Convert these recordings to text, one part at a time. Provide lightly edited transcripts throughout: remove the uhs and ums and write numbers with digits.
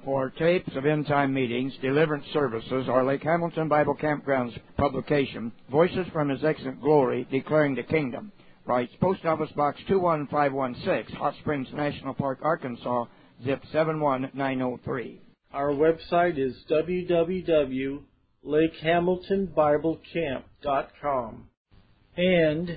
For tapes of end-time meetings, deliverance services, or Lake Hamilton Bible Campground's publication, Voices from His Excellent Glory, Declaring the Kingdom, writes Post Office Box 21516, Hot Springs National Park, Arkansas, zip 71903. Our website is www.lakehamiltonbiblecamp.com and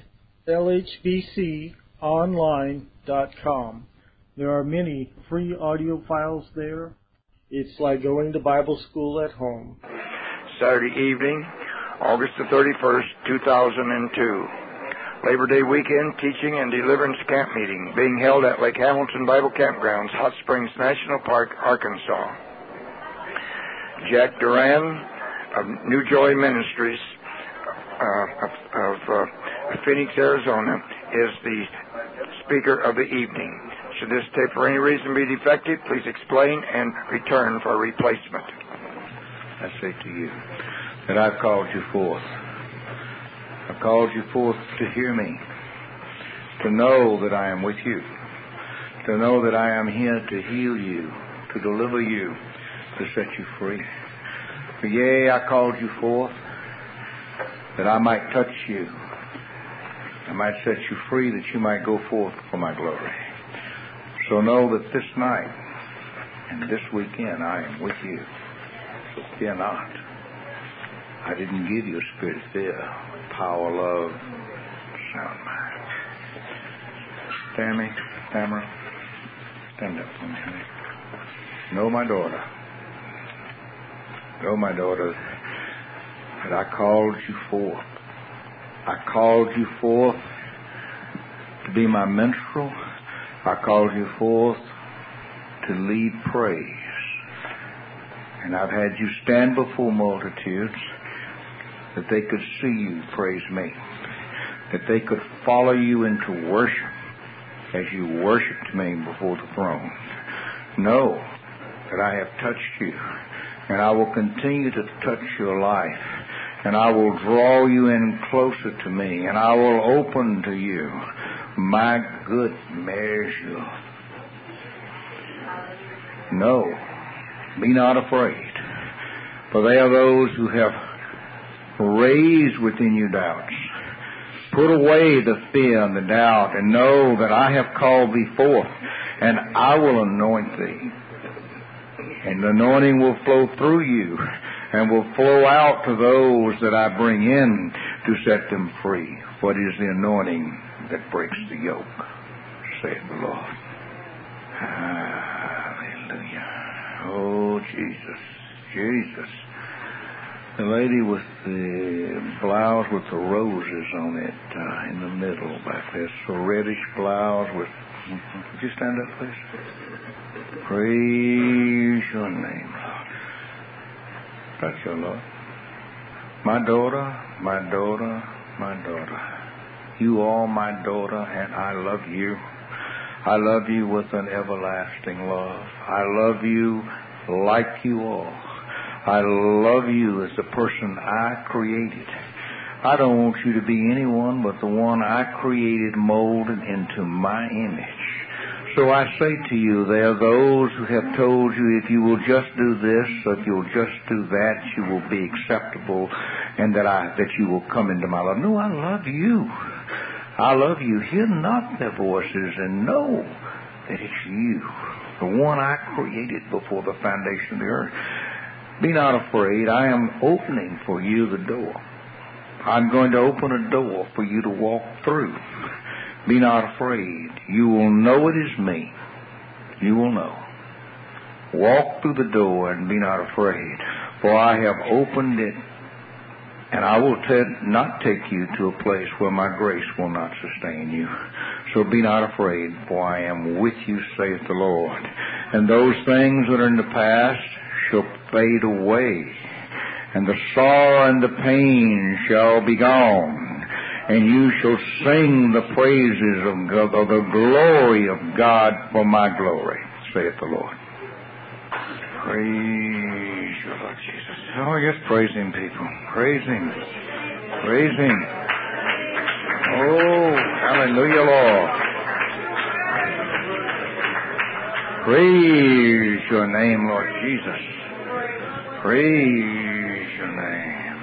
lhbconline.com. There are many free audio files there. It's like going to Bible school at home. Saturday evening, August the 31st, 2002. Labor Day weekend teaching and deliverance camp meeting being held at Lake Hamilton Bible Campgrounds, Hot Springs National Park, Arkansas. Jack Duran of New Joy Ministries of Phoenix, Arizona, is the speaker of the evening. Should this tape for any reason be defective, please explain and return for replacement. I say to you that I've called you forth. I've called you forth to hear me, to know that I am with you, to know that I am here to heal you, to deliver you, to set you free. For yea, I called you forth that I might touch you, I might set you free, that you might go forth for my glory. So know that this night and this weekend I am with you. So fear not. I didn't give you a spirit of fear, power, love, sound mind. Tamara, stand up for me, honey. Know my daughter, that I called you forth. I called you forth to be my minstrel. I called you forth to lead praise. And I've had you stand before multitudes that they could see you praise me, that they could follow you into worship as you worshiped me before the throne. Know that I have touched you, and I will continue to touch your life, and I will draw you in closer to me, and I will open to you my good measure. No, be not afraid, for they are those who have raised within you doubts. Put away the fear and the doubt, and know that I have called thee forth, and I will anoint thee. And the anointing will flow through you, and will flow out to those that I bring in to set them free. For it is the anointing that breaks the yoke, saith the Lord. Hallelujah. Oh, Jesus. The lady with the blouse with the roses on it in the middle back there. So reddish blouse with... Would you stand up, please? Praise your name, Lord. That's your Lord. My daughter. You are my daughter, and I love you. I love you with an everlasting love. I love you like you are. I love you as the person I created. I don't want you to be anyone but the one I created, molded into my image. So I say to you, there are those who have told you, if you will just do this, or if you'll just do that, you will be acceptable, and that you will come into my love. No, I love you. I love you. Hear not their voices, and know that it's you, the one I created before the foundation of the earth. Be not afraid. I am opening for you the door. I'm going to open a door for you to walk through. Be not afraid. You will know it is me. You will know. Walk through the door and be not afraid, for I have opened it, and I will not take you to a place where my grace will not sustain you. So be not afraid, for I am with you, saith the Lord. And those things that are in the past shall fade away, and the sorrow and the pain shall be gone, and you shall sing the praises of God, or the glory of God for my glory, saith the Lord. Praise you, Lord Jesus. Oh, yes, praise Him, people. Praise Him. Praise Him. Oh, hallelujah, Lord. Praise your name, Lord Jesus. Praise your name.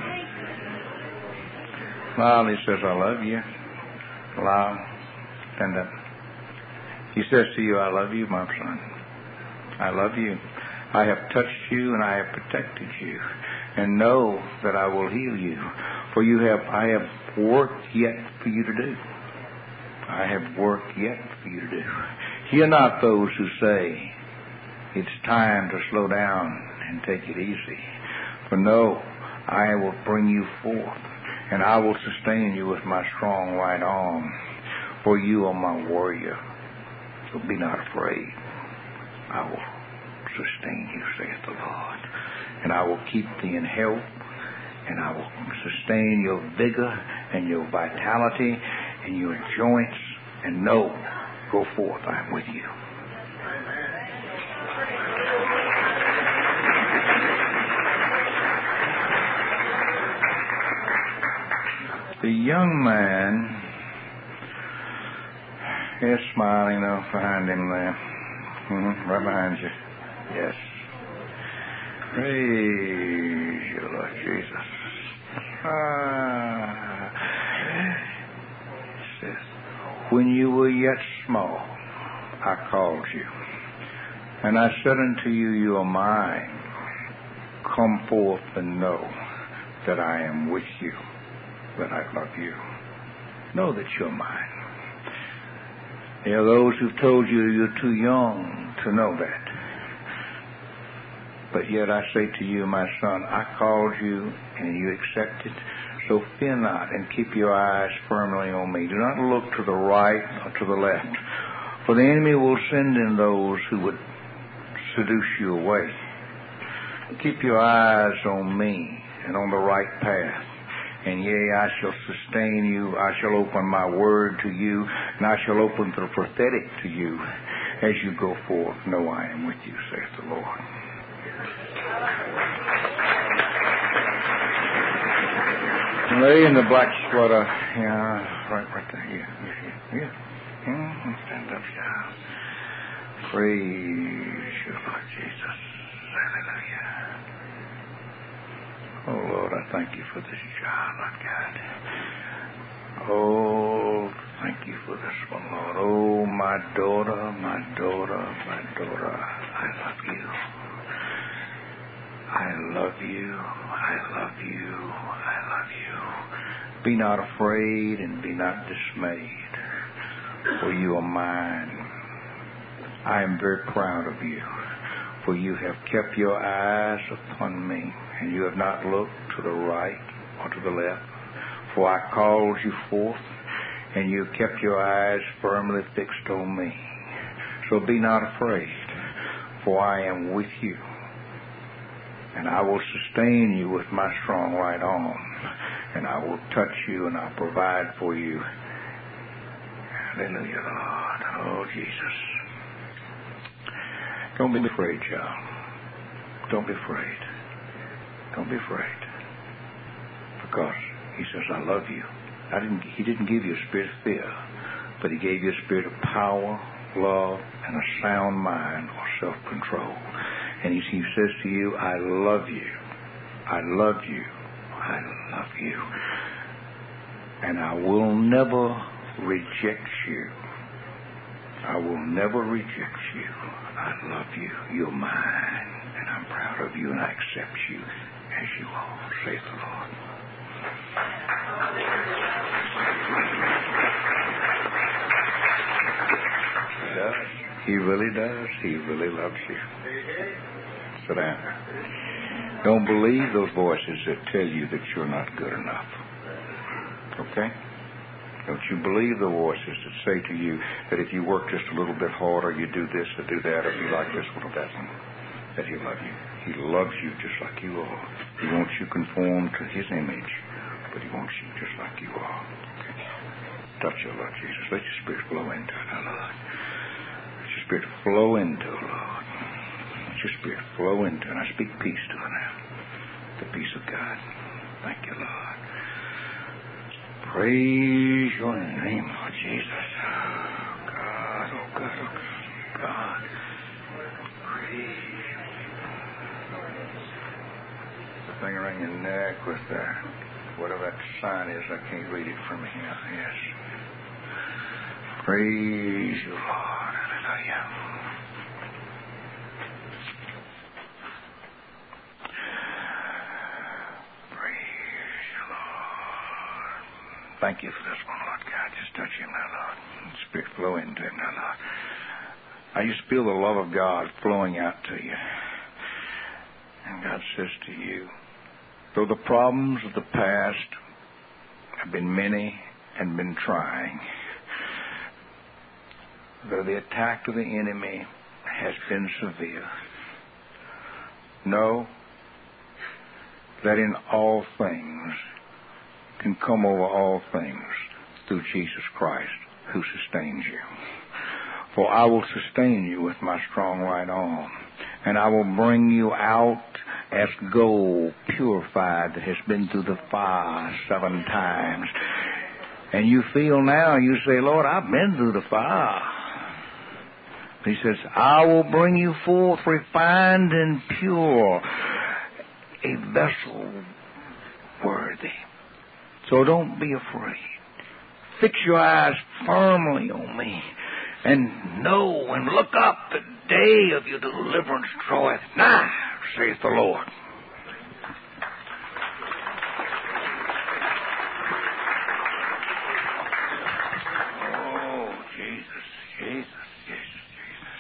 Lyle, he says, I love you. Lyle, stand up. He says to you, I love you, my son. I love you. I have touched you and I have protected you. And know that I will heal you. For I have work yet for you to do. I have work yet for you to do. Hear not those who say, it's time to slow down and take it easy. For know, I will bring you forth, and I will sustain you with my strong right arm. For you are my warrior. So be not afraid. I will sustain you, saith the Lord. And I will keep thee in health, and I will sustain your vigor and your vitality and your joints. And know, go forth, I am with you. The young man is smiling behind him there. Right behind you. Yes. Praise you, Lord Jesus. It says, when you were yet small, I called you. And I said unto you, you are mine. Come forth and know that I am with you, that I love you. Know that you're mine. There are those who've told you you're too young to know that. But yet I say to you, my son, I called you and you accepted. So fear not and keep your eyes firmly on me. Do not look to the right or to the left. For the enemy will send in those who would seduce you away. Keep your eyes on me and on the right path. And yea, I shall sustain you. I shall open my word to you. And I shall open the prophetic to you as you go forth. Know I am with you, saith the Lord. Lay in the black sweater. Yeah, right there. Yeah. Stand up, child. Praise you, Lord Jesus. Hallelujah. Oh, Lord, I thank you for this child, Lord God. Oh, thank you for this one, Lord. Oh, my daughter, my daughter, my daughter. I love you. I love you. I love you. I love you. Be not afraid and be not dismayed, for you are mine. I am very proud of you, for you have kept your eyes upon me, and you have not looked to the right or to the left. For I called you forth, and you kept your eyes firmly fixed on me. So be not afraid, for I am with you. And I will sustain you with my strong right arm. And I will touch you and I'll provide for you. Hallelujah, Lord. Oh, Jesus. Don't be afraid, child. Don't be afraid. Don't be afraid. Because he says, I love you. He didn't give you a spirit of fear, but he gave you a spirit of power, love, and a sound mind or self-control. And he says to you, I love you. I love you. I love you. And I will never reject you. I will never reject you. I love you. You're mine. And I'm proud of you and I accept you as you are, saith the Lord. He does. He really does. He really loves you. Sit down. Don't believe those voices that tell you that you're not good enough. Okay? Don't you believe the voices that say to you that if you work just a little bit harder, you do this or do that, or be like this one or that one, that he'll love you. He loves you just like you are. He wants you conformed to his image, but he wants you just like you are. Okay? Touch your Lord Jesus. Let your spirit flow into it, Lord. Let your spirit flow into it, Lord. Let your spirit flow into it. And I speak peace to it now. The peace of God. Thank you, Lord. Praise your name, Lord Jesus. Oh, God, oh, God, oh, God. The thing around your neck with whatever that sign is, I can't read it from here. Yes. Praise you, Lord. Hallelujah. Praise you, Lord. Thank you for this one, Lord God. Just touch him now, Lord. Spirit flow into him now, Lord. I just feel the love of God flowing out to you. And God says to you, though the problems of the past have been many and been trying, though the attack of the enemy has been severe, know that in all things can come over all things through Jesus Christ who sustains you. For I will sustain you with my strong right arm, and I will bring you out as gold purified that has been through the fire 7 times. And you feel now, you say, Lord, I've been through the fire. He says, I will bring you forth refined and pure, a vessel worthy. So don't be afraid. Fix your eyes firmly on me, and know and look up, the day of your deliverance draweth nigh, saith the Lord. Oh, Jesus, Jesus, Jesus, Jesus.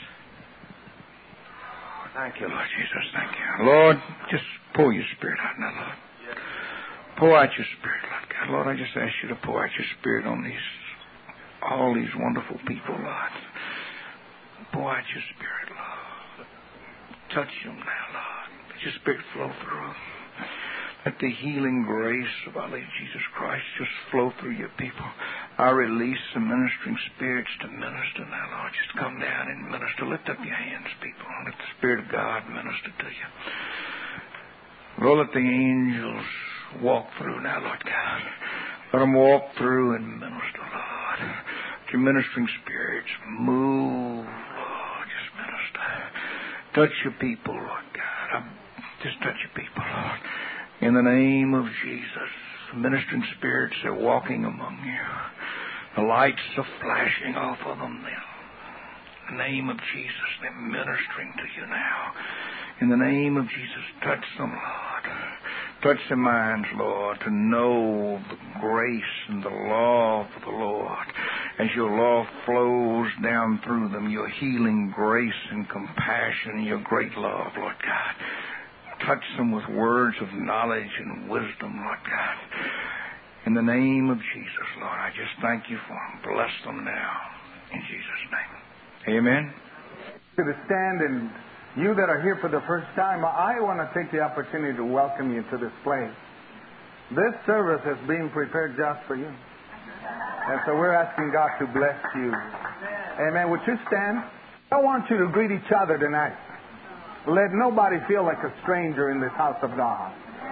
Oh, thank you, Lord Jesus, thank you. Lord, just pour your Spirit out now, Lord. Pour out your Spirit, Lord God. Lord, I just ask you to pour out your Spirit on all these wonderful people, Lord. Pour out your Spirit, Lord. Touch them now, Lord. Let your Spirit flow through. Let the healing grace of our Lord Jesus Christ just flow through your people. I release the ministering spirits to minister now, Lord. Just come down and minister. Lift up your hands, people. Let the Spirit of God minister to you. Lord, let the angels walk through now, Lord God. Let them walk through and minister, Lord. Let your ministering spirits move, Lord. Just minister. Touch your people, Lord God. Just touch your people, Lord. In the name of Jesus, the ministering spirits are walking among you. The lights are flashing off of them now. In the name of Jesus, they're ministering to you now. In the name of Jesus, touch them, Lord. Touch their minds, Lord, to know the grace and the love of the Lord. As your love flows down through them, your healing grace and compassion, your great love, Lord God. Touch them with words of knowledge and wisdom, Lord God. In the name of Jesus, Lord, I just thank you for them. Bless them now. In Jesus' name. Amen. To the stand, and you that are here for the first time, I want to take the opportunity to welcome you to this place. This service has been prepared just for you. And so we're asking God to bless you. Amen. Would you stand? I want you to greet each other tonight. Let nobody feel like a stranger in this house of God.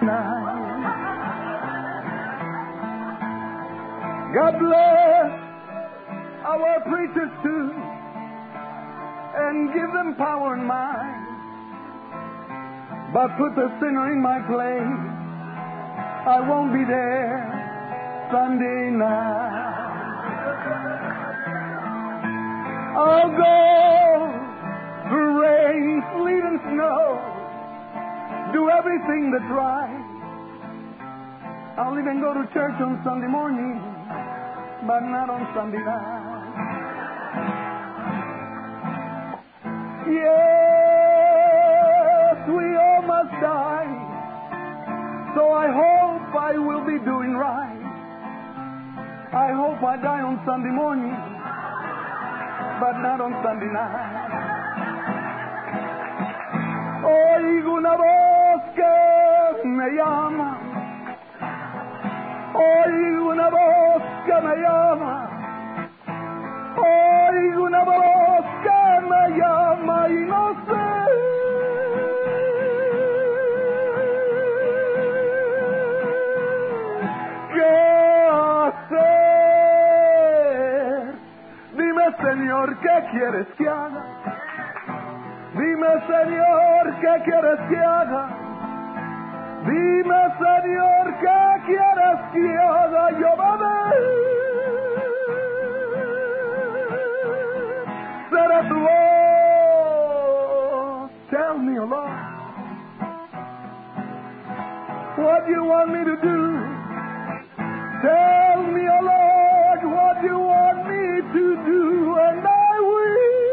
God bless our preachers too, and give them power and might. But put the sinner in my place. I won't be there Sunday night. I'll go through rain, sleet, and snow. Do everything that's right. I'll even go to church on Sunday morning, but not on Sunday night. Yes, we all must die. So I hope I will be doing right. I hope I die on Sunday morning, but not on Sunday night. Oigo una voz que me llama. Oigo una voz que me llama. Oigo una voz que me llama y no sé qué hacer. Dime, Señor, ¿qué quieres que haga? Dime, Señor, quieres que haga? Dime, Señor, ¿qué quieres que haga? Yo obedeceré. Será tu voz. Tell me, O Lord, what you want me to do. Tell me, O Lord, what you want me to do, and I will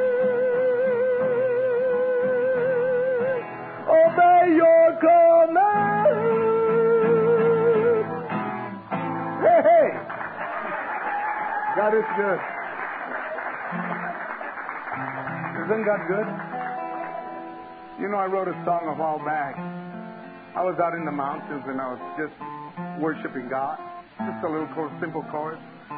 obey your command. Hey, hey. God is good. Isn't God good? You know, I wrote a song a while back. I was out in the mountains and I was just worshiping God. Just a little simple chorus.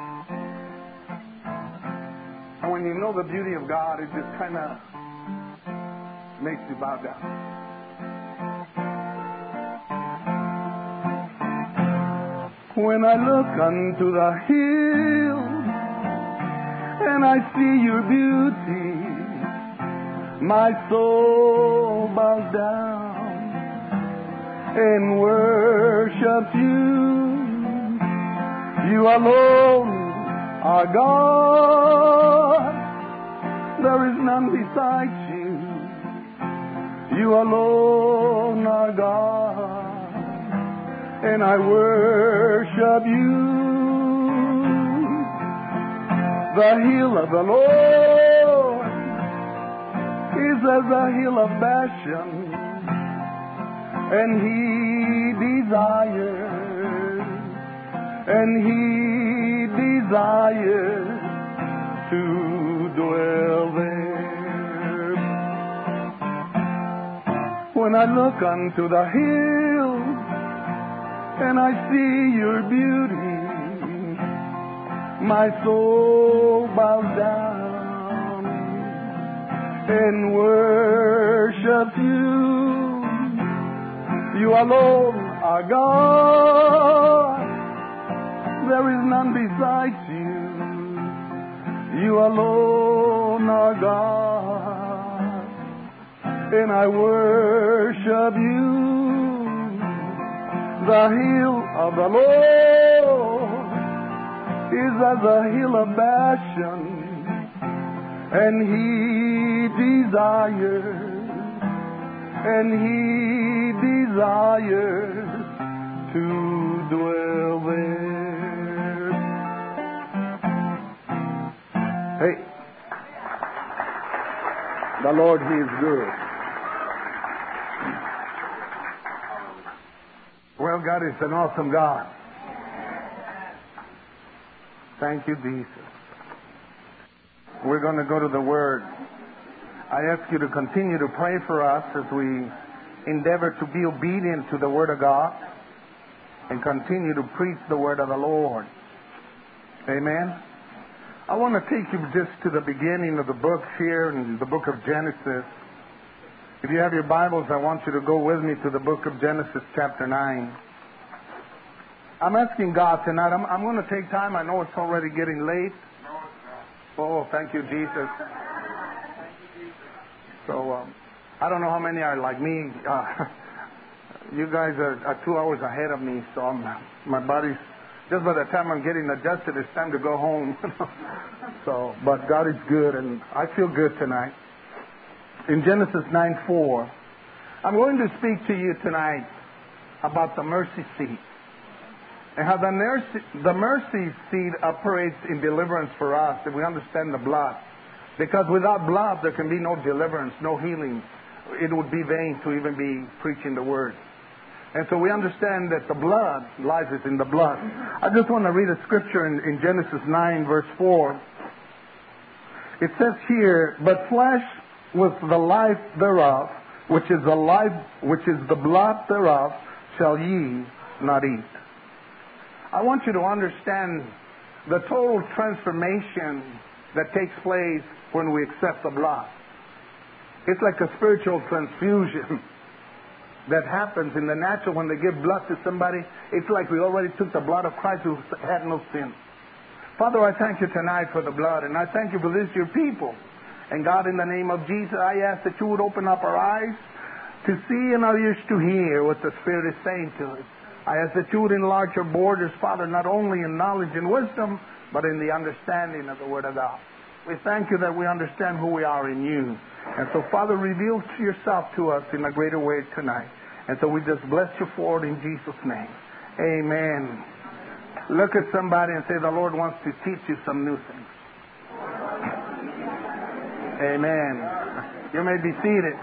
And when you know the beauty of God, it just kind of makes you bow down. When I look unto the hills and I see your beauty, my soul bows down and worships you. You alone are God. There is none besides you. You alone are God, and I worship you. The hill of the Lord is as the hill of Bashan, and He desires to dwell there. When I look unto the hills and I see your beauty, my soul bows down and worships you. You alone are God. There is none besides you. You alone are God, and I worship you. The hill of the Lord is as the hill of Bashan, and He desires to dwell there. Hey, the Lord, He is good. Well, God is an awesome God. Thank you, Jesus. We're going to go to the Word. I ask you to continue to pray for us as we endeavor to be obedient to the Word of God and continue to preach the Word of the Lord. Amen. I want to take you just to the beginning of the book here in the book of Genesis. If you have your Bibles, I want you to go with me to the book of Genesis chapter 9. I'm asking God tonight, I'm going to take time. I know it's already getting late. Oh, thank you, Jesus. So, I don't know how many are like me. You guys are 2 hours ahead of me, so my body's, just by the time I'm getting adjusted, it's time to go home. So, but God is good, and I feel good tonight. In Genesis 9:4, I'm going to speak to you tonight about the mercy seat and how the mercy seat operates in deliverance for us if we understand the blood. Because without blood, there can be no deliverance, no healing. It would be vain to even be preaching the Word. And so we understand that the blood lies in the blood. I just want to read a scripture in Genesis 9, verse 4. It says here, "But flesh with the life thereof, which is the blood thereof, shall ye not eat." I want you to understand the total transformation that takes place when we accept the blood. It's like a spiritual transfusion that happens in the natural when they give blood to somebody. It's like we already took the blood of Christ who had no sin. Father, I thank you tonight for the blood, and I thank you for this, your people. And God, in the name of Jesus, I ask that you would open up our eyes, to see and our ears to hear what the Spirit is saying to us. I ask that you would enlarge our borders, Father, not only in knowledge and wisdom, but in the understanding of the Word of God. We thank you that we understand who we are in you. And so, Father, reveal yourself to us in a greater way tonight. And so we just bless you for it in Jesus' name. Amen. Look at somebody and say, the Lord wants to teach you some new things. Amen. You may be seated.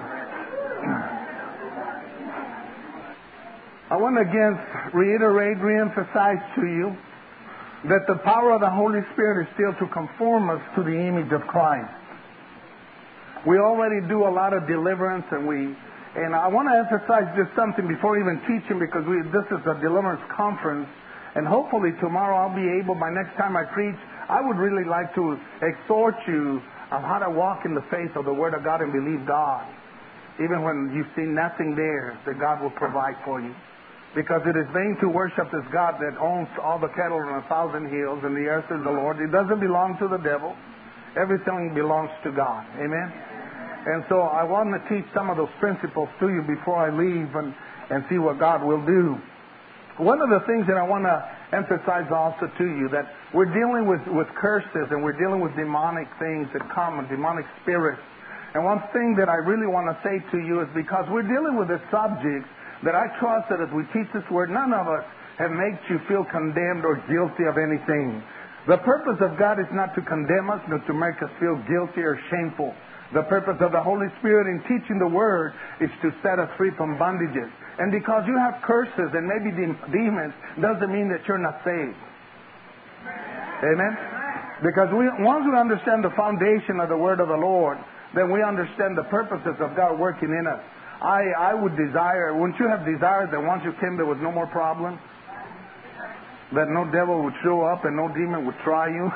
I want to again re-emphasize to you that the power of the Holy Spirit is still to conform us to the image of Christ. We already do a lot of deliverance, and I want to emphasize just something before even teaching, because this is a deliverance conference, and hopefully tomorrow I'll be able, by next time I preach, I would really like to exhort you on how to walk in the faith of the Word of God and believe God, even when you see nothing there that God will provide for you. Because it is vain to worship this God that owns all the cattle on 1,000 hills, and the earth is the Lord. It doesn't belong to the devil. Everything belongs to God. Amen? And so I want to teach some of those principles to you before I leave and see what God will do. One of the things that I want to emphasize also to you, that we're dealing with curses, and we're dealing with demonic things that come, and demonic spirits. And one thing that I really want to say to you is, because we're dealing with this subject, that I trust that as we teach this word, none of us have made you feel condemned or guilty of anything. The purpose of God is not to condemn us, nor to make us feel guilty or shameful. The purpose of the Holy Spirit in teaching the word is to set us free from bondages. And because you have curses and maybe demons, doesn't mean that you're not saved. Amen? Because once we understand the foundation of the word of the Lord, then we understand the purposes of God working in us. I would desire, wouldn't you have desired that once you came there was no more problems? That no devil would show up and no demon would try you?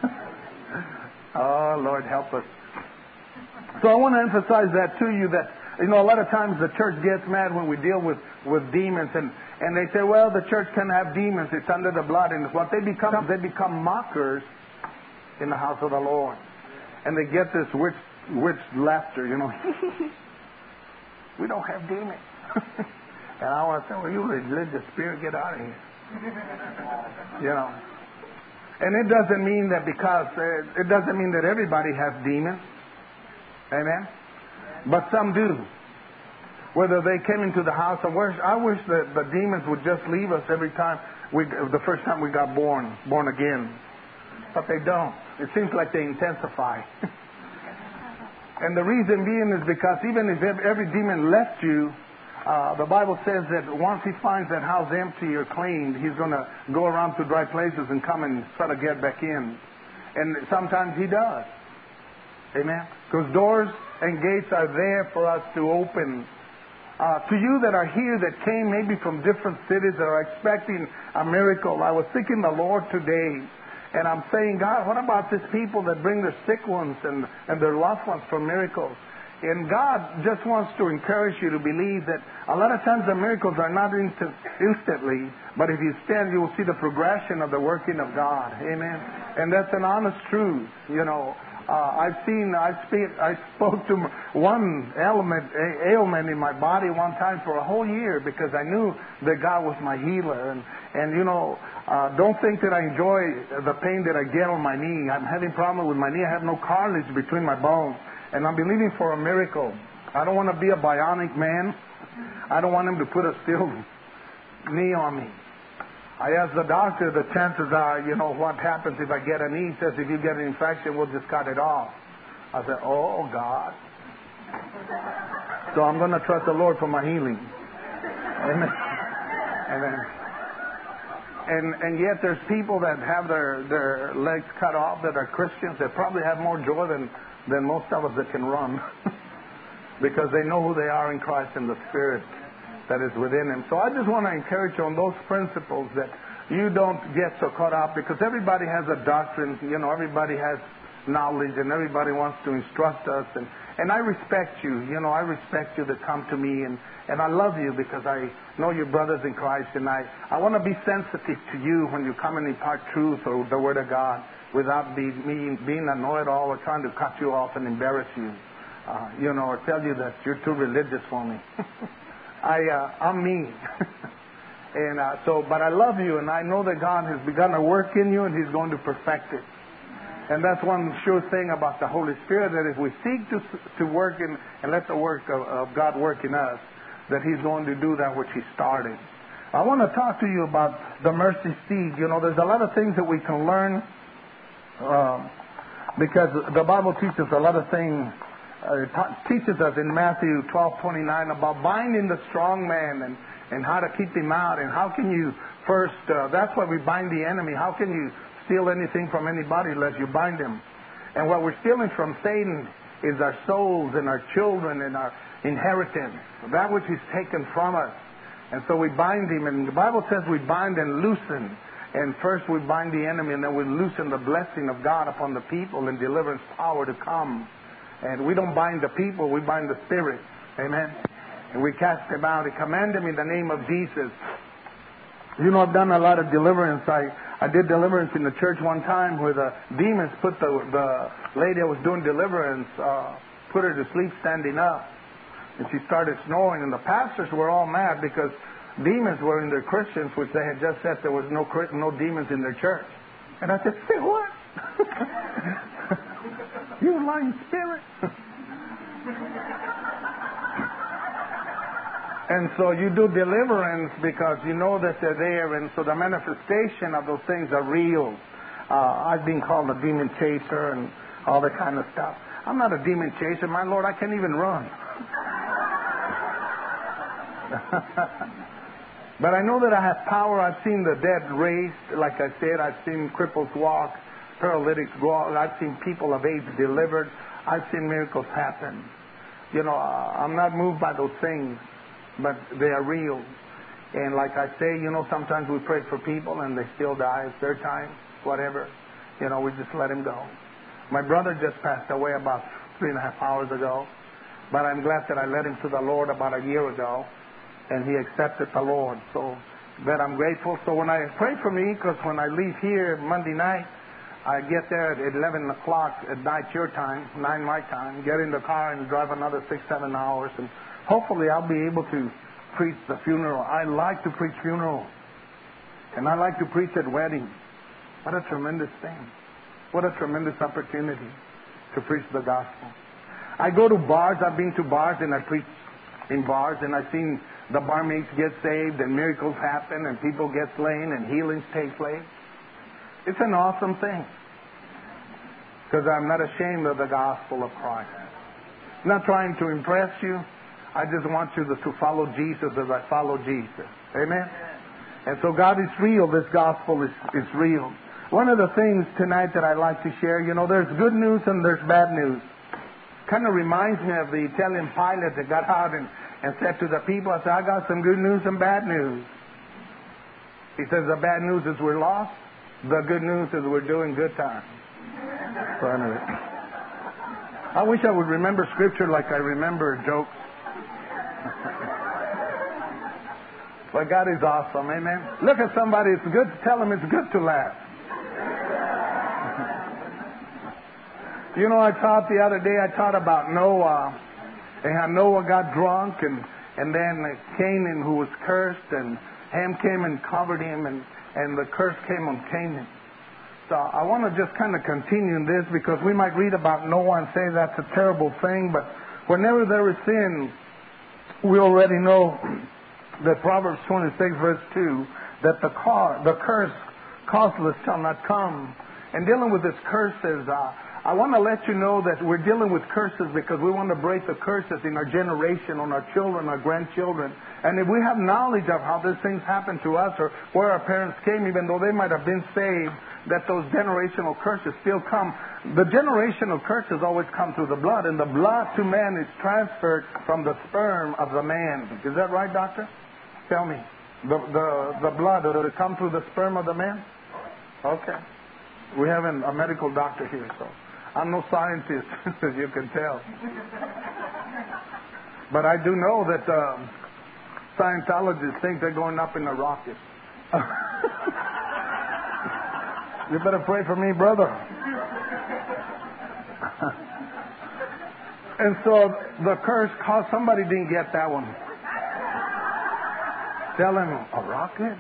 Oh, Lord, help us. So I want to emphasize that to you, that, a lot of times the church gets mad when we deal with demons, and they say, well, the church can have demons, it's under the blood, and what they become mockers in the house of the Lord. And they get this witch laughter, We don't have demons. And I want to say, well, you religious spirit, get out of here. And it doesn't mean that it doesn't mean that everybody has demons. Amen? But some do. Whether they came into the house of worship. I wish that the demons would just leave us every time, the first time we got born again. But they don't. It seems like they intensify. And the reason being is because even if every demon left you, the Bible says that once he finds that house empty or cleaned, he's going to go around to dry places and come and try to get back in. And sometimes he does. Amen? Because doors and gates are there for us to open. To you that are here, that came maybe from different cities, that are expecting a miracle, I was seeking the Lord today. And I'm saying, God, what about these people that bring their sick ones and their loved ones for miracles? And God just wants to encourage you to believe that a lot of times the miracles are not instantly, but if you stand, you will see the progression of the working of God. Amen? And that's an honest truth. I spoke to one ailment in my body one time for a whole year, because I knew that God was my healer. Don't think that I enjoy the pain that I get on my knee. I'm having problem with my knee. I have no cartilage between my bones, and I'm believing for a miracle. I don't want to be a bionic man. I don't want him to put a steel knee on me. I asked the doctor, the chances are, what happens if I get a knee? He says, if you get an infection, we'll just cut it off. I said, oh, God. So I'm going to trust the Lord for my healing. Amen. And yet there's people that have their legs cut off that are Christians that probably have more joy than most of us that can run. Because they know who they are in Christ and the Spirit that is within them. So I just want to encourage you on those principles, that you don't get so caught up, because everybody has a doctrine, everybody has knowledge, and everybody wants to instruct us. And I respect you, I respect you that come to me, and I love you because I know you're brothers in Christ, and I want to be sensitive to you when you come and impart truth or the Word of God, without me being a know-it-all or trying to cut you off and embarrass you. or tell you that you're too religious for me. I'm me. But I love you, and I know that God has begun a work in you, and He's going to perfect it. And that's one sure thing about the Holy Spirit, that if we seek to work in and let the work of God work in us, that He's going to do that which He started. I want to talk to you about the mercy seat. There's a lot of things that we can learn because the Bible teaches a lot of things. It teaches us in Matthew 12:29 about binding the strong man and how to keep him out, and how can you first, that's why we bind the enemy. How can you steal anything from anybody unless you bind him? And what we're stealing from Satan is our souls and our children and our inheritance, that which He's taken from us. And so we bind him, and the Bible says we bind and loosen. And first we bind the enemy, and then we loosen the blessing of God upon the people and deliverance power to come. And we don't bind the people, we bind the spirit. Amen. And we cast them out and command them in the name of Jesus. I've done a lot of deliverance. I did deliverance in the church one time where the demons put the lady I was doing deliverance, put her to sleep standing up. And she started snoring, and the pastors were all mad because demons were in their Christians, which they had just said there was no demons in their church. And I said, say what? You lying spirit. And so you do deliverance because you know that they're there, and so the manifestation of those things are real. I've been called a demon chaser and all that kind of stuff. I'm not a demon chaser. My Lord, I can't even run. But I know that I have power. I've seen the dead raised, like I said. I've seen cripples walk, paralytics go out. I've seen people of age delivered. I've seen miracles happen. I'm not moved by those things, but they are real. And like I say, sometimes we pray for people and they still die. It's their time, whatever. We just let them go. My brother just passed away about 3.5 hours ago, but I'm glad that I led him to the Lord about a year ago, and he accepted the Lord. So that I'm grateful. So when I pray for me, because when I leave here Monday night, I get there at 11 o'clock at night your time, 9 my time, get in the car and drive another 6-7 hours, and hopefully I'll be able to preach the funeral. I like to preach funerals, and I like to preach at weddings. What a tremendous thing. What a tremendous opportunity to preach the gospel. I go to bars. I've been to bars and I preach in bars, and I've seen the barmaids get saved and miracles happen and people get slain and healings take place. It's an awesome thing, because I'm not ashamed of the gospel of Christ. I'm not trying to impress you. I just want you to follow Jesus as I follow Jesus. Amen? And so God is real. This gospel is real. One of the things tonight that I'd like to share, there's good news and there's bad news. Kind of reminds me of the Italian pilot that got out and said to the people, I said, I got some good news and bad news. He says, the bad news is we're lost. The good news is we're doing good times. So anyway, I wish I would remember Scripture like I remember jokes. But God is awesome, amen. Look at somebody, it's good to tell them it's good to laugh. I taught the other day, I taught about Noah, and how Noah got drunk, and then Canaan, who was cursed, and Ham came and covered him, and the curse came on Canaan. So I want to just kind of continue in this, because we might read about Noah and say that's a terrible thing, but whenever there is sin, we already know that Proverbs 26 verse 2, that the curse causeless shall not come. And dealing with these curses, I want to let you know that we're dealing with curses because we want to break the curses in our generation, on our children, our grandchildren. And if we have knowledge of how these things happen to us, or where our parents came, even though they might have been saved, that those generational curses still come. The generational curses always come through the blood, and the blood to man is transferred from the sperm of the man. Is that right, doctor? Tell me. The blood, does it come through the sperm of the man? Okay. We have a medical doctor here, so I'm no scientist, as you can tell. But I do know that Scientologists think they're going up in a rocket. You better pray for me, brother. And so the curse caused, somebody didn't get that one. Tell him, a rocket?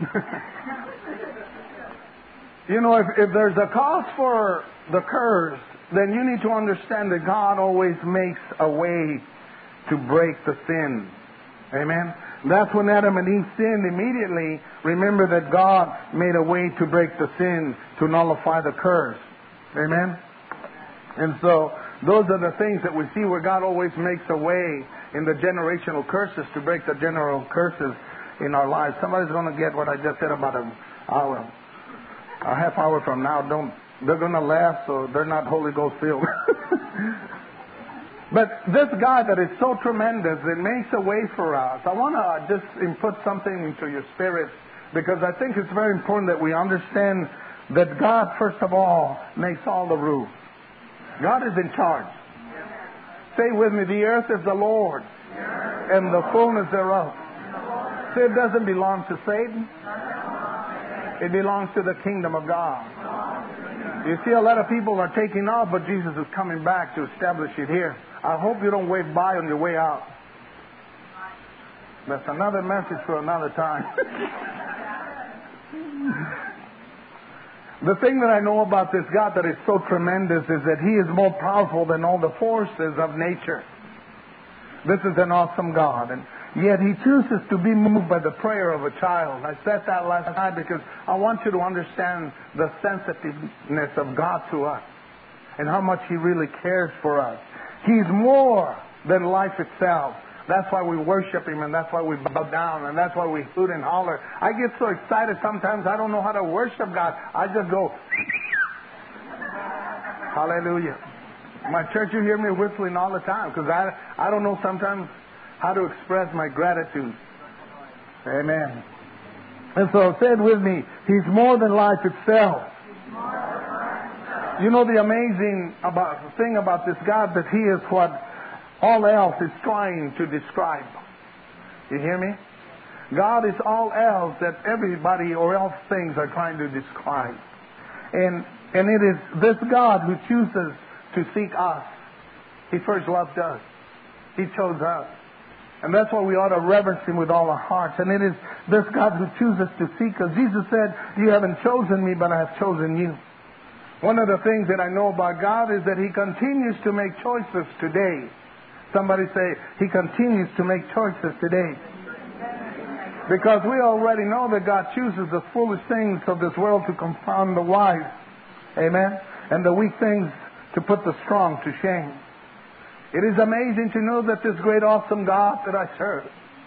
You know, if there's a cause for the curse, then you need to understand that God always makes a way to break the sin. Amen? That's when Adam and Eve sinned immediately. Remember that God made a way to break the sin, to nullify the curse. Amen? And so, those are the things that we see where God always makes a way in the generational curses to break the general curses in our lives. Somebody's going to get what I just said about an hour. A half hour from now, they're going to laugh, so they're not Holy Ghost filled. But this God that is so tremendous, it makes a way for us. I want to just input something into your spirit, because I think it's very important that we understand that God, first of all, makes all the rules. God is in charge. Say with me, the earth is the Lord, and the fullness thereof. Say, it doesn't belong to Satan. It belongs to the kingdom of God. You see, a lot of people are taking off, but Jesus is coming back to establish it here. I hope you don't wave by on your way out. That's another message for another time. The thing that I know about this God that is so tremendous is that He is more powerful than all the forces of nature. This is an awesome God. And yet He chooses to be moved by the prayer of a child. I said that last night because I want you to understand the sensitiveness of God to us and how much He really cares for us. He's more than life itself. That's why we worship Him, and that's why we bow down, and that's why we hoot and holler. I get so excited sometimes I don't know how to worship God. I just go, hallelujah. My church, you hear me whistling all the time because I don't know sometimes how to express my gratitude. Amen. And so say it with me, He's more than life itself. You know the amazing thing about this God, that He is what all else is trying to describe. You hear me? God is all else that everybody or else things are trying to describe. And it is this God who chooses to seek us. He first loved us. He chose us. And that's why we ought to reverence Him with all our hearts. And it is this God who chooses to seek us. Jesus said, you haven't chosen me, but I have chosen you. One of the things that I know about God is that He continues to make choices today. Somebody say, He continues to make choices today. Because we already know that God chooses the foolish things of this world to confound the wise. Amen? And the weak things to put the strong to shame. It is amazing to know that this great awesome God that I serve,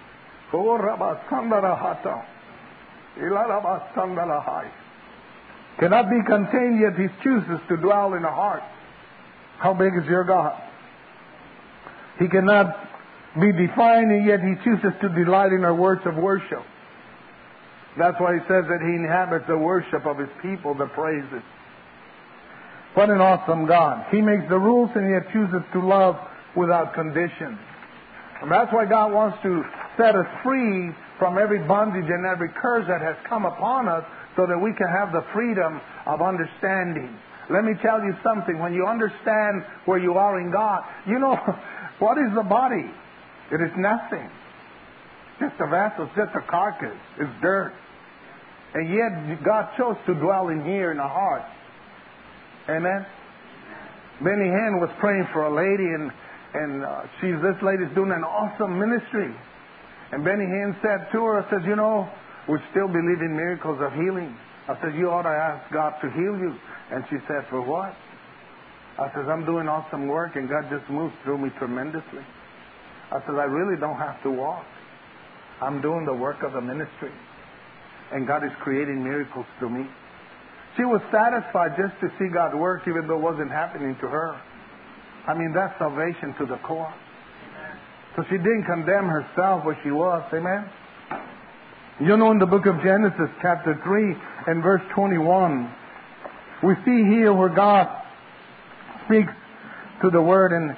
cannot be contained, yet He chooses to dwell in our hearts. How big is your God? He cannot be defined, and yet He chooses to delight in our words of worship. That's why He says that He inhabits the worship of His people that praises. What an awesome God. He makes the rules and yet chooses to love without condition. And that's why God wants to set us free from every bondage and every curse that has come upon us, so that we can have the freedom of understanding. Let me tell you something. When you understand where you are in God, you know, what is the body? It is nothing. Just a vessel, it's just a carcass. It's dirt. And yet God chose to dwell in here in our hearts. Amen? Benny Hinn was praying for a lady, and this lady's doing an awesome ministry. And Benny Hinn said to her, says, you know, we still believe in miracles of healing. I said, you ought to ask God to heal you. And she said, for what? I said, I'm doing awesome work, and God just moves through me tremendously. I said, I really don't have to walk. I'm doing the work of the ministry. And God is creating miracles through me. She was satisfied just to see God work, even though it wasn't happening to her. I mean, that's salvation to the core. So she didn't condemn herself where she was. Amen? You know, in the book of Genesis, chapter 3 and verse 21, we see here where God speaks to the Word, and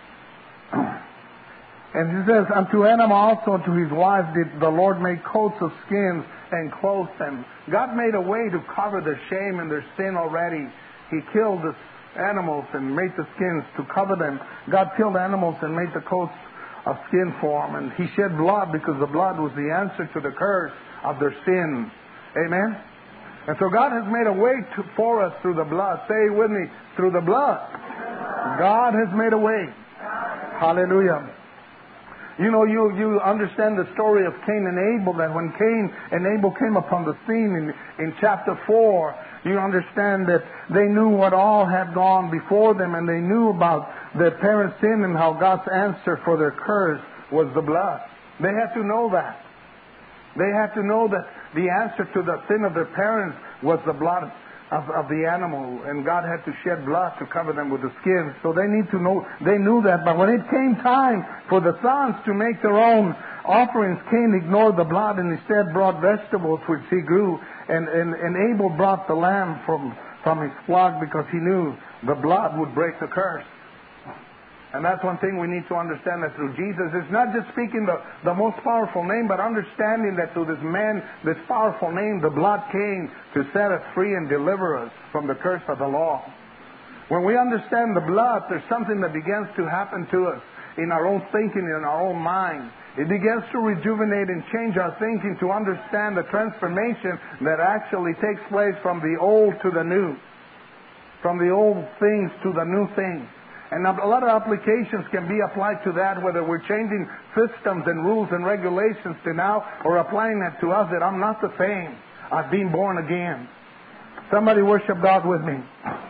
He says, unto Adam also, to his wife, did the Lord make coats of skins and clothe them. God made a way to cover their shame and their sin already. He killed animals and made the skins to cover them. God killed animals and made the coats of skin for them. And He shed blood because the blood was the answer to the curse of their sins. Amen? And so God has made a way for us through the blood. Say with me, through the blood. God has made a way. Hallelujah. You know, you understand the story of Cain and Abel, that when Cain and Abel came upon the scene in chapter 4, you understand that they knew what all had gone before them, and they knew about their parents' sin and how God's answer for their curse was the blood. They had to know that. They had to know that the answer to the sin of their parents was the blood of the animal, and God had to shed blood to cover them with the skin. So they need to know, they knew that. But when it came time for the sons to make their own offerings, Cain ignored the blood and instead brought vegetables which he grew, and Abel brought the lamb from his flock because he knew the blood would break the curse. And that's one thing we need to understand, that through Jesus, it's not just speaking the most powerful name, but understanding that through this man, this powerful name, the blood came to set us free and deliver us from the curse of the law. When we understand the blood, there's something that begins to happen to us in our own thinking, in our own mind. It begins to rejuvenate and change our thinking to understand the transformation that actually takes place from the old to the new. From the old things to the new things. And a lot of applications can be applied to that, whether we're changing systems and rules and regulations to now, or applying that to us, that I'm not the same. I've been born again. Somebody worship God with me.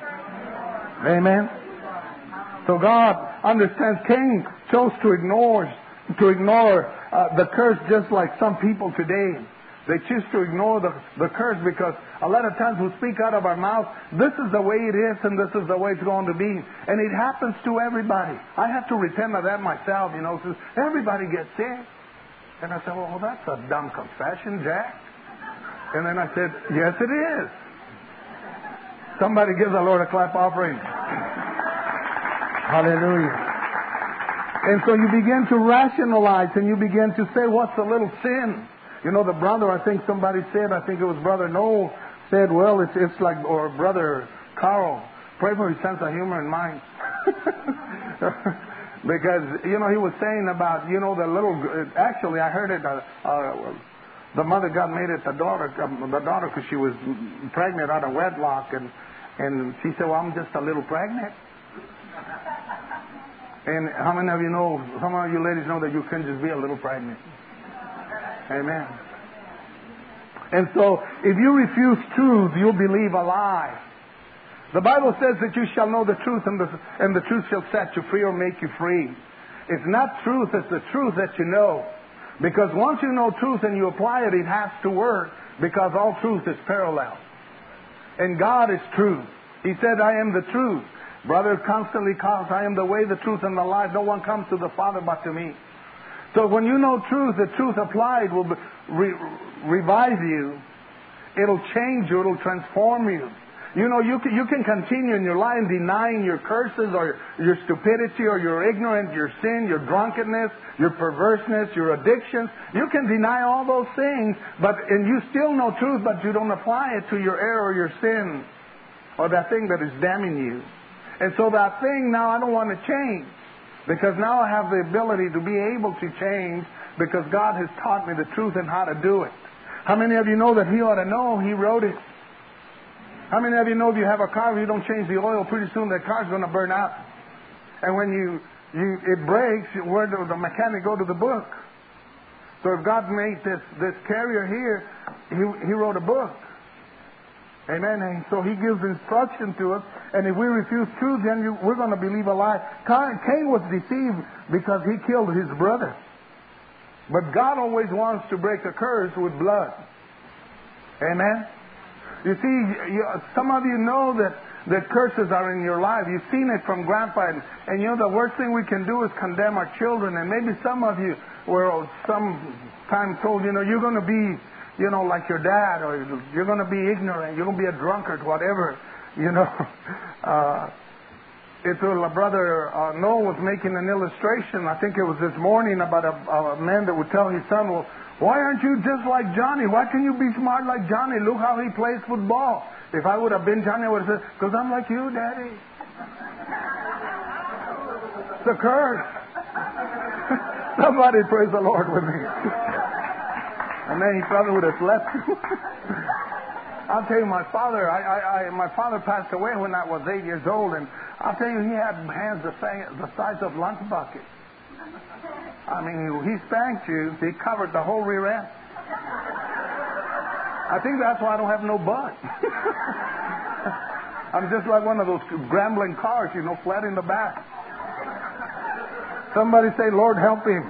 Amen. So God understands. Cain chose to ignore the curse, just like some people today. They choose to ignore the curse because a lot of times we speak out of our mouth, this is the way it is and this is the way it's going to be. And it happens to everybody. I have to repent of that myself, you know. Says, everybody gets sick. And I said, well, that's a dumb confession, Jack. And then I said, yes, it is. Somebody give the Lord a clap offering. Hallelujah. And so you begin to rationalize and you begin to say, what's a little sin? You know, the brother, I think somebody said, I think it was Brother Noel, said, well, it's like, or Brother Carl, pray for his sense of humor and mind. Because, you know, he was saying about, you know, the little, actually I heard it, the mother got mad at the daughter because she was pregnant out of wedlock, and she said, well, I'm just a little pregnant. And how many of you know, some of you ladies know that you can just be a little pregnant? Amen. And so, if you refuse truth, you'll believe a lie. The Bible says that you shall know the truth, and the truth shall set you free or make you free. It's not truth, it's the truth that you know. Because once you know truth and you apply it, it has to work, because all truth is parallel. And God is truth. He said, I am the truth. Brother constantly calls, I am the way, the truth, and the life. No one comes to the Father but to me. So when you know truth, the truth applied will revive you. It'll change you. It'll transform you. You know, you can continue in your life denying your curses or your stupidity or your ignorance, your sin, your drunkenness, your perverseness, your addictions. You can deny all those things, and you still know truth, but you don't apply it to your error or your sin or that thing that is damning you. And so that thing now I don't want to change. Because now I have the ability to be able to change, because God has taught me the truth and how to do it. How many of you know that He ought to know? He wrote it. How many of you know if you have a car, if you don't change the oil, pretty soon that car's going to burn out? And when it breaks, where does the mechanic go? To the book. So if God made this carrier here, He wrote a book. Amen. And so He gives instruction to us. And if we refuse truth, then we're going to believe a lie. Cain was deceived because he killed his brother. But God always wants to break a curse with blood. Amen. You see, some of you know that curses are in your life. You've seen it from Grandpa. And you know the worst thing we can do is condemn our children. And maybe some of you were sometimes told, you know, you're going to be, you know, like your dad, or you're going to be ignorant, you're going to be a drunkard, whatever, you know. Brother Noel was making an illustration, I think it was this morning, about a man that would tell his son, well, why aren't you just like Johnny? Why can't you be smart like Johnny? Look how he plays football. If I would have been Johnny, I would have said, because I'm like you, Daddy. the curse. Somebody praise the Lord with me. And then he probably would have slept. I'll tell you, my father passed away when I was 8 years old, and I'll tell you, he had hands the size of lunch buckets. I mean, he spanked you, he covered the whole rear end. I think that's why I don't have no butt. I'm just like one of those grambling cars, flat in the back. Somebody say, Lord, help him.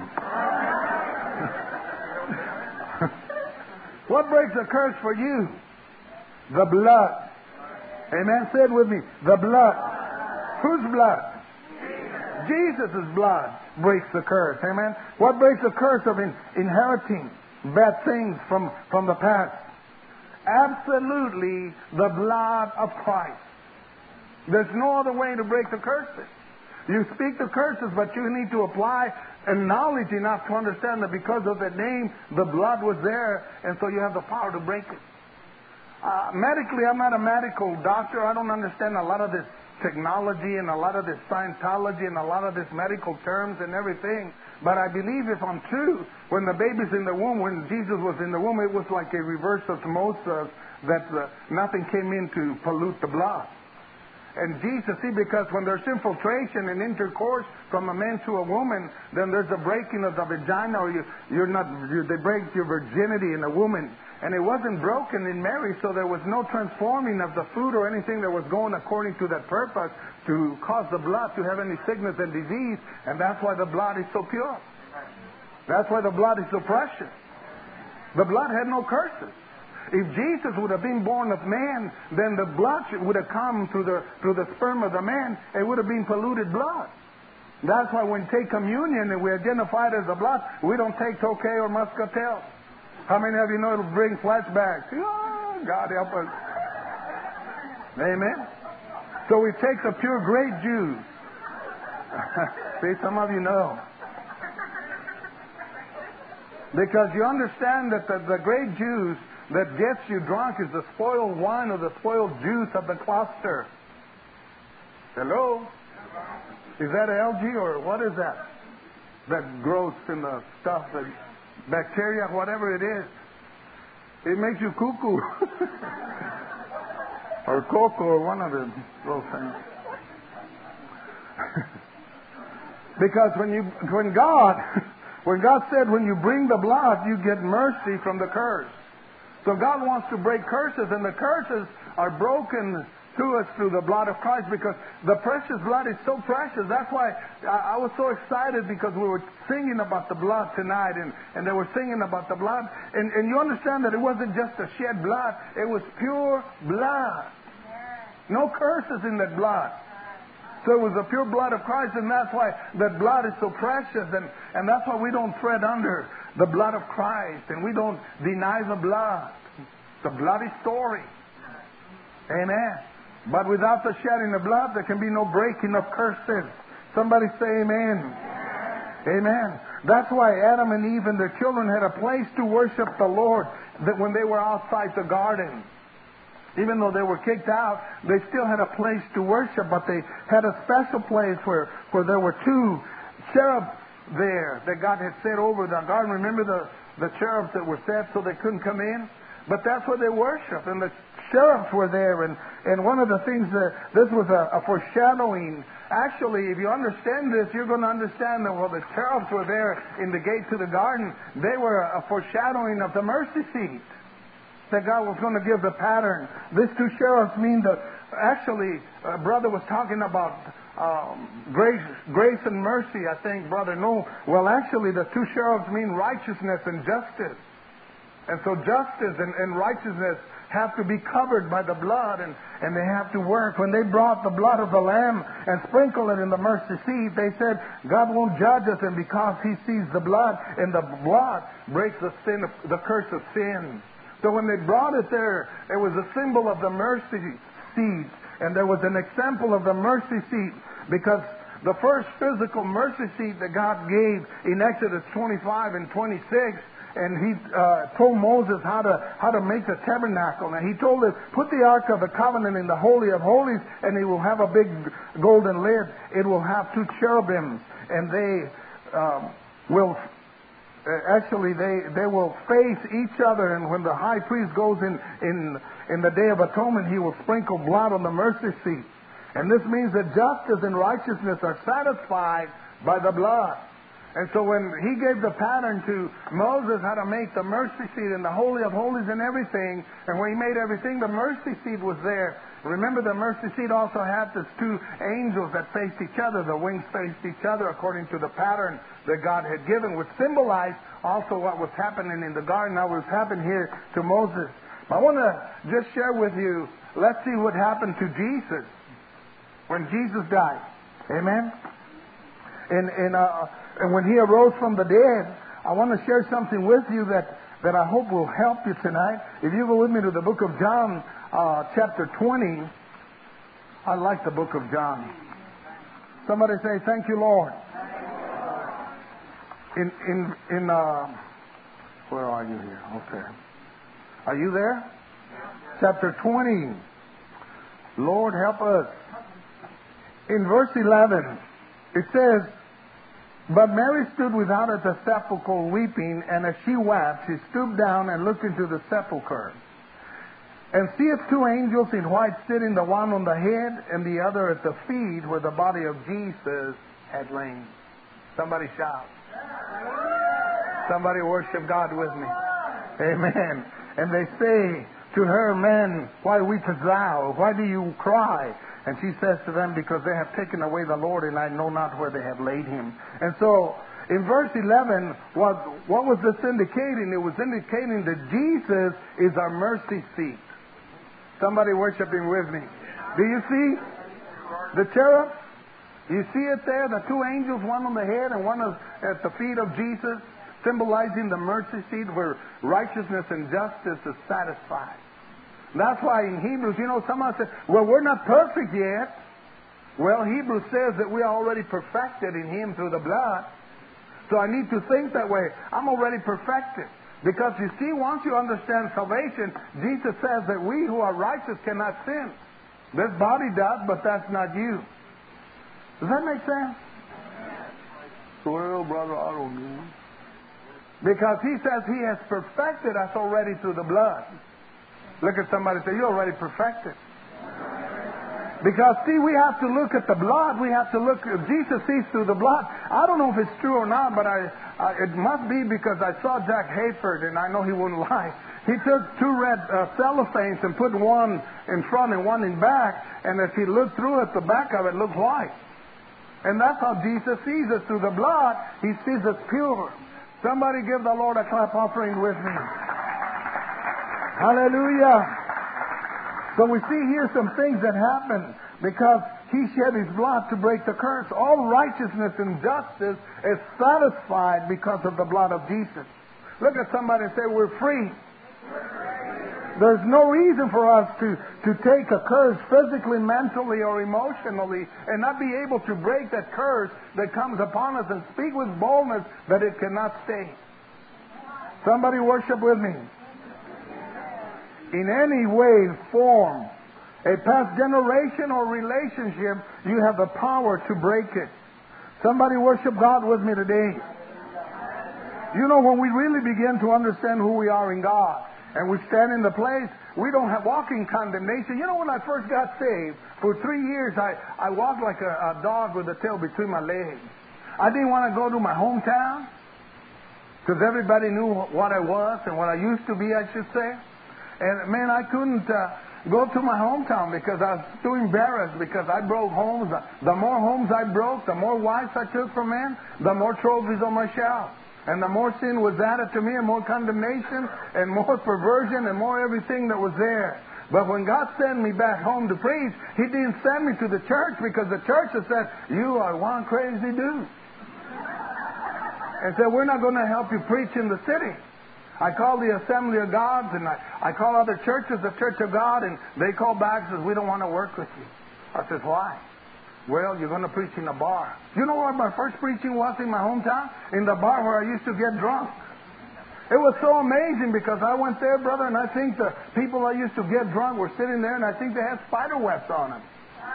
What breaks the curse for you? The blood. Amen. Say it with me. The blood. Whose blood? Jesus' blood breaks the curse. Amen. What breaks the curse of inheriting bad things from the past? Absolutely the blood of Christ. There's no other way to break the curses. You speak the curses, but you need to apply knowledge enough to understand that because of the name, the blood was there, and so you have the power to break it. Medically, I'm not a medical doctor. I don't understand a lot of this technology and a lot of this Scientology and a lot of this medical terms and everything. But I believe if I'm true, when the baby's in the womb, when Jesus was in the womb, it was like a reverse osmosis that nothing came in to pollute the blood. And Jesus, because when there's infiltration and intercourse from a man to a woman, then there's a breaking of the vagina, or they break your virginity in a woman. And it wasn't broken in Mary, so there was no transforming of the food or anything that was going according to that purpose to cause the blood to have any sickness and disease. And that's why the blood is so pure. That's why the blood is so precious. The blood had no curses. If Jesus would have been born of man, then the blood would have come through the sperm of the man. It would have been polluted blood. That's why when we take communion and we identify it as the blood, we don't take Tokay or Muscatel. How many of you know it'll bring flashbacks? Oh, God help us. Amen. So we take the pure grape juice. See, some of you know. Because you understand that the grape juice that gets you drunk is the spoiled wine or the spoiled juice of the cluster. Hello? Is that algae or what is that? That grows in the stuff, that bacteria, whatever it is. It makes you cuckoo. Or cocoa or one of those things. Because when God said when you bring the blood, you get mercy from the curse. So God wants to break curses, and the curses are broken to us through the blood of Christ, because the precious blood is so precious. That's why I was so excited, because we were singing about the blood tonight, and they were singing about the blood. And you understand that it wasn't just a shed blood, it was pure blood. No curses in that blood. So it was the pure blood of Christ, and that's why that blood is so precious, and that's why we don't tread under the blood of Christ, and we don't deny the blood. The bloody story. Amen. But without the shedding of blood, there can be no breaking of curses. Somebody say amen. Amen. That's why Adam and Eve and their children had a place to worship the Lord that when they were outside the garden. Even though they were kicked out, they still had a place to worship, but they had a special place where there were two cherubs there that God had set over the garden. Remember the cherubs that were set so they couldn't come in? But that's where they worshiped, and the cherubs were there. And one of the things this was a foreshadowing. Actually, if you understand this, you're going to understand that while the cherubs were there in the gate to the garden, they were a foreshadowing of the mercy seat. That God was going to give the pattern. These two cherubs mean actually, brother was talking about grace and mercy, I think, brother. No, well, actually, the two cherubs mean righteousness and justice. And so justice and righteousness have to be covered by the blood, and they have to work. When they brought the blood of the Lamb and sprinkled it in the mercy seat, they said, God won't judge us, and because He sees the blood, and the blood breaks the curse of sin. So when they brought it there, it was a symbol of the mercy seat. And there was an example of the mercy seat, because the first physical mercy seat that God gave in Exodus 25 and 26, and he told Moses how to make the tabernacle. And he told him, put the Ark of the Covenant in the Holy of Holies, and it will have a big golden lid. It will have 2 cherubims, and they will... Actually, they will face each other, and when the high priest goes in the Day of Atonement, he will sprinkle blood on the mercy seat. And this means that justice and righteousness are satisfied by the blood. And so when he gave the pattern to Moses how to make the mercy seat and the Holy of Holies and everything, and when he made everything, the mercy seat was there. Remember, the mercy seat also had these 2 angels that faced each other. The wings faced each other according to the pattern that God had given, which symbolized also what was happening in the garden, now was happening here to Moses. I want to just share with you, let's see what happened to Jesus when Jesus died. Amen? And when he arose from the dead, I want to share something with you that I hope will help you tonight. If you go with me to the book of John, chapter 20. I like the book of John. Somebody say, thank you, Lord. Where are you here? Okay. Are you there? Chapter 20. Lord, help us. In verse 11, it says, but Mary stood without at the sepulchre weeping, and as she wept, she stooped down and looked into the sepulchre. And seeth 2 angels in white sitting, the one on the head and the other at the feet, where the body of Jesus had lain. Somebody shout. Somebody worship God with me. Amen. And they say to her, men, why weepest thou? Why do you cry? And she says to them, because they have taken away the Lord, and I know not where they have laid him. And so, in verse 11, what was this indicating? It was indicating that Jesus is our mercy seat. Somebody worshiping with me. Do you see the cherub? You see it there? The 2 angels, one on the head and one at the feet of Jesus, symbolizing the mercy seat where righteousness and justice is satisfied. That's why in Hebrews, someone says, well, we're not perfect yet. Well, Hebrews says that we are already perfected in Him through the blood. So I need to think that way. I'm already perfected. Because you see, once you understand salvation, Jesus says that we who are righteous cannot sin. This body does, but that's not you. Does that make sense? Well, brother, I don't know. Because He says He has perfected us already through the blood. Look at somebody and say, you're already perfected. Because, see, we have to look at the blood. We have to look, Jesus sees through the blood. I don't know if it's true or not, but it must be because I saw Jack Hayford, and I know he wouldn't lie. He took 2 red cellophanes and put one in front and one in back, and as he looked through it, the back of it looked white. And that's how Jesus sees us through the blood. He sees us pure. Somebody give the Lord a clap offering with me. Hallelujah. So we see here some things that happen because He shed His blood to break the curse. All righteousness and justice is satisfied because of the blood of Jesus. Look at somebody and say, we're free. There's no reason for us to take a curse physically, mentally, or emotionally and not be able to break that curse that comes upon us and speak with boldness that it cannot stay. Somebody worship with me. In any way, form, a past generation or relationship, you have the power to break it. Somebody worship God with me today. When we really begin to understand who we are in God, and we stand in the place, we don't have walking condemnation. When I first got saved, for 3 years, I walked like a dog with a tail between my legs. I didn't want to go to my hometown, because everybody knew what I was and what I used to be, I should say. And man, I couldn't go to my hometown because I was too embarrassed because I broke homes. The more homes I broke, the more wives I took from men, the more trophies on my shelf. And the more sin was added to me, and more condemnation, and more perversion, and more everything that was there. But when God sent me back home to preach, He didn't send me to the church because the church had said, you are one crazy dude. And said, we're not going to help you preach in the city. I called the Assembly of God, and I call other churches the Church of God, and they call back and says, we don't want to work with you. I says, why? Well, you're going to preach in a bar. You know what my first preaching was in my hometown? In the bar where I used to get drunk. It was so amazing because I went there, brother, and I think the people that used to get drunk were sitting there, and I think they had spider webs on them.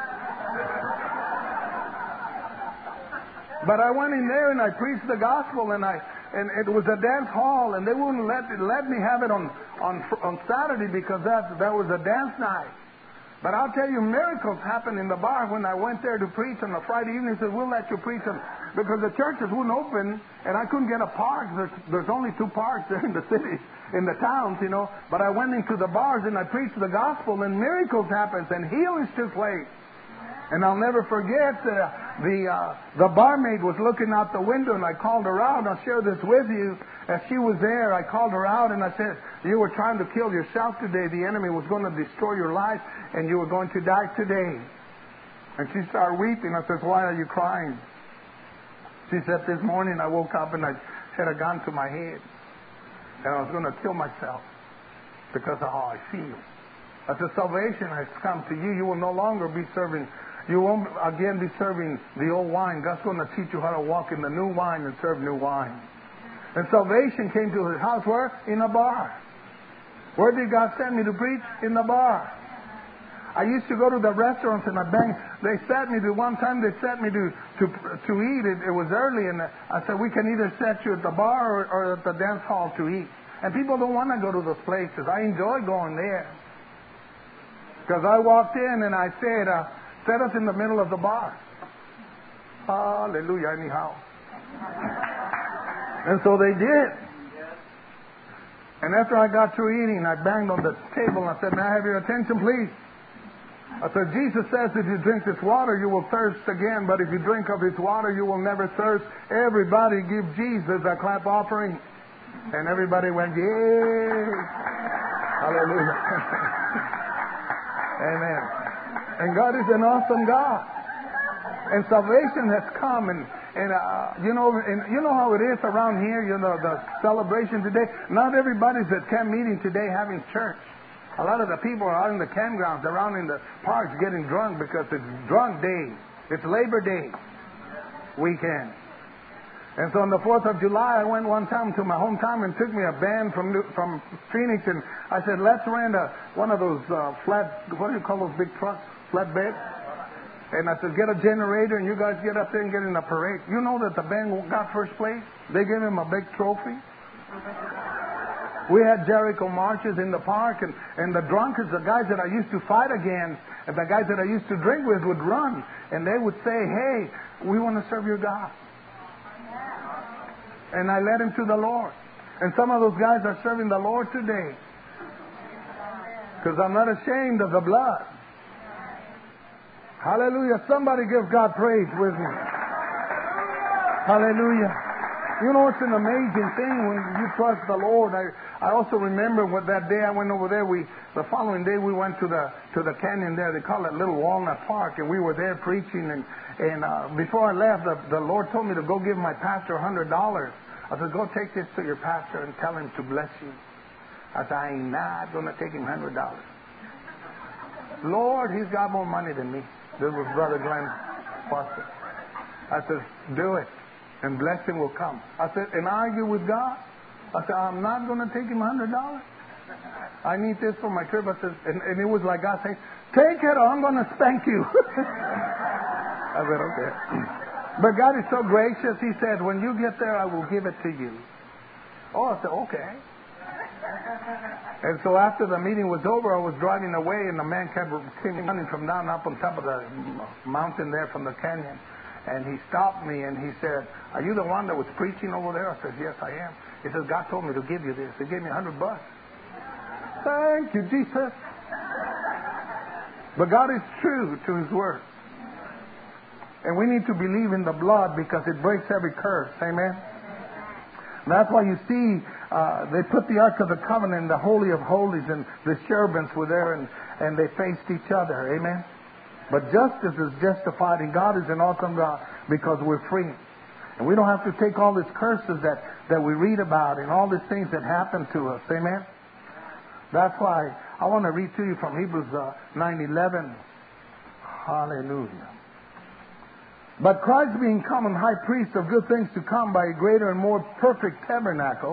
But I went in there and I preached the gospel, and it was a dance hall, and they wouldn't let me have it on Saturday because that was a dance night. But I'll tell you, miracles happened in the bar when I went there to preach on a Friday evening. They said, we'll let you preach because the churches wouldn't open, and I couldn't get a park. There's only 2 parks there in the cities, in the towns, you know. But I went into the bars and I preached the gospel, and miracles happened, and healings took place. And I'll never forget the barmaid was looking out the window, and I called her out. I'll share this with you. As she was there, I called her out and I said, you were trying to kill yourself today. The enemy was going to destroy your life, and you were going to die today. And she started weeping. I said, why are you crying? She said, this morning I woke up and I had a gun to my head, and I was going to kill myself because of how I feel. I said, salvation has come to you. You will no longer be serving. You won't again be serving the old wine. God's going to teach you how to walk in the new wine and serve new wine. And salvation came to his house where? In a bar. Where did God send me to preach? In the bar. I used to go to the restaurants and they sat me to, one time they sat me to eat. It was early, and I said, we can either set you at the bar or at the dance hall to eat. And people don't want to go to those places. I enjoy going there. Because I walked in and I said, set us in the middle of the bar. Hallelujah, anyhow. And so they did. And after I got through eating, I banged on the table and I said, may I have your attention, please? I said, Jesus says if you drink this water, you will thirst again. But if you drink of his water, you will never thirst. Everybody give Jesus a clap offering. And everybody went, yay. Hallelujah. Amen. And God is an awesome God. And salvation has come, and you know how it is around here, you know, the celebration today. Not everybody's at camp meeting today having church. A lot of the people are out in the campgrounds, around in the parks getting drunk because it's drunk day. It's Labor Day weekend. And so on the 4th of July, I went one time to my hometown and took me a band from Phoenix, and I said, let's rent one of those what do you call those big trucks? Flatbed? And I said, get a generator and you guys get up there and get in a parade. You know that the band got first place? They gave him a big trophy. We had Jericho marches in the park, and the drunkards, the guys that I used to fight against, and the guys that I used to drink with would run, and they would say, hey, we want to serve your God. And I led him to the Lord. And some of those guys are serving the Lord today. Because I'm not ashamed of the blood. Hallelujah. Somebody give God praise with me. Hallelujah. You know, it's an amazing thing when you trust the Lord. I also remember what that day I went over there. The following day we went to the canyon there. They call it Little Walnut Park, and we were there preaching. And before I left, the Lord told me to go give my pastor $100. I said, go take this to your pastor and tell him to bless you. I said, I ain't not going to take him $100. Lord, he's got more money than me. This was Brother Glenn Foster. I said, do it, and blessing will come. I said, and argue with God? I said, I'm not going to take him $100. I need this for my trip. I said, and it was like God saying, take it or I'm going to spank you. I said, okay. But God is so gracious. He said, when you get there, I will give it to you. Oh, I said, okay. And so after the meeting was over, I was driving away, and the man came running from down up on top of the mountain there from the canyon. And he stopped me, and he said, are you the one that was preaching over there? I said, yes, I am. He says, God told me to give you this. He gave me $100. Thank you, Jesus. But God is true to his word. And we need to believe in the blood because it breaks every curse. Amen? And that's why you see they put the Ark of the Covenant in the Holy of Holies, and the cherubims were there, and they faced each other. Amen? But justice is justified, and God is an awesome God because we're free. And we don't have to take all these curses that we read about and all these things that happen to us. Amen? That's why I want to read to you from Hebrews 9:11. Hallelujah. But Christ being common high priest of good things to come by a greater and more perfect tabernacle,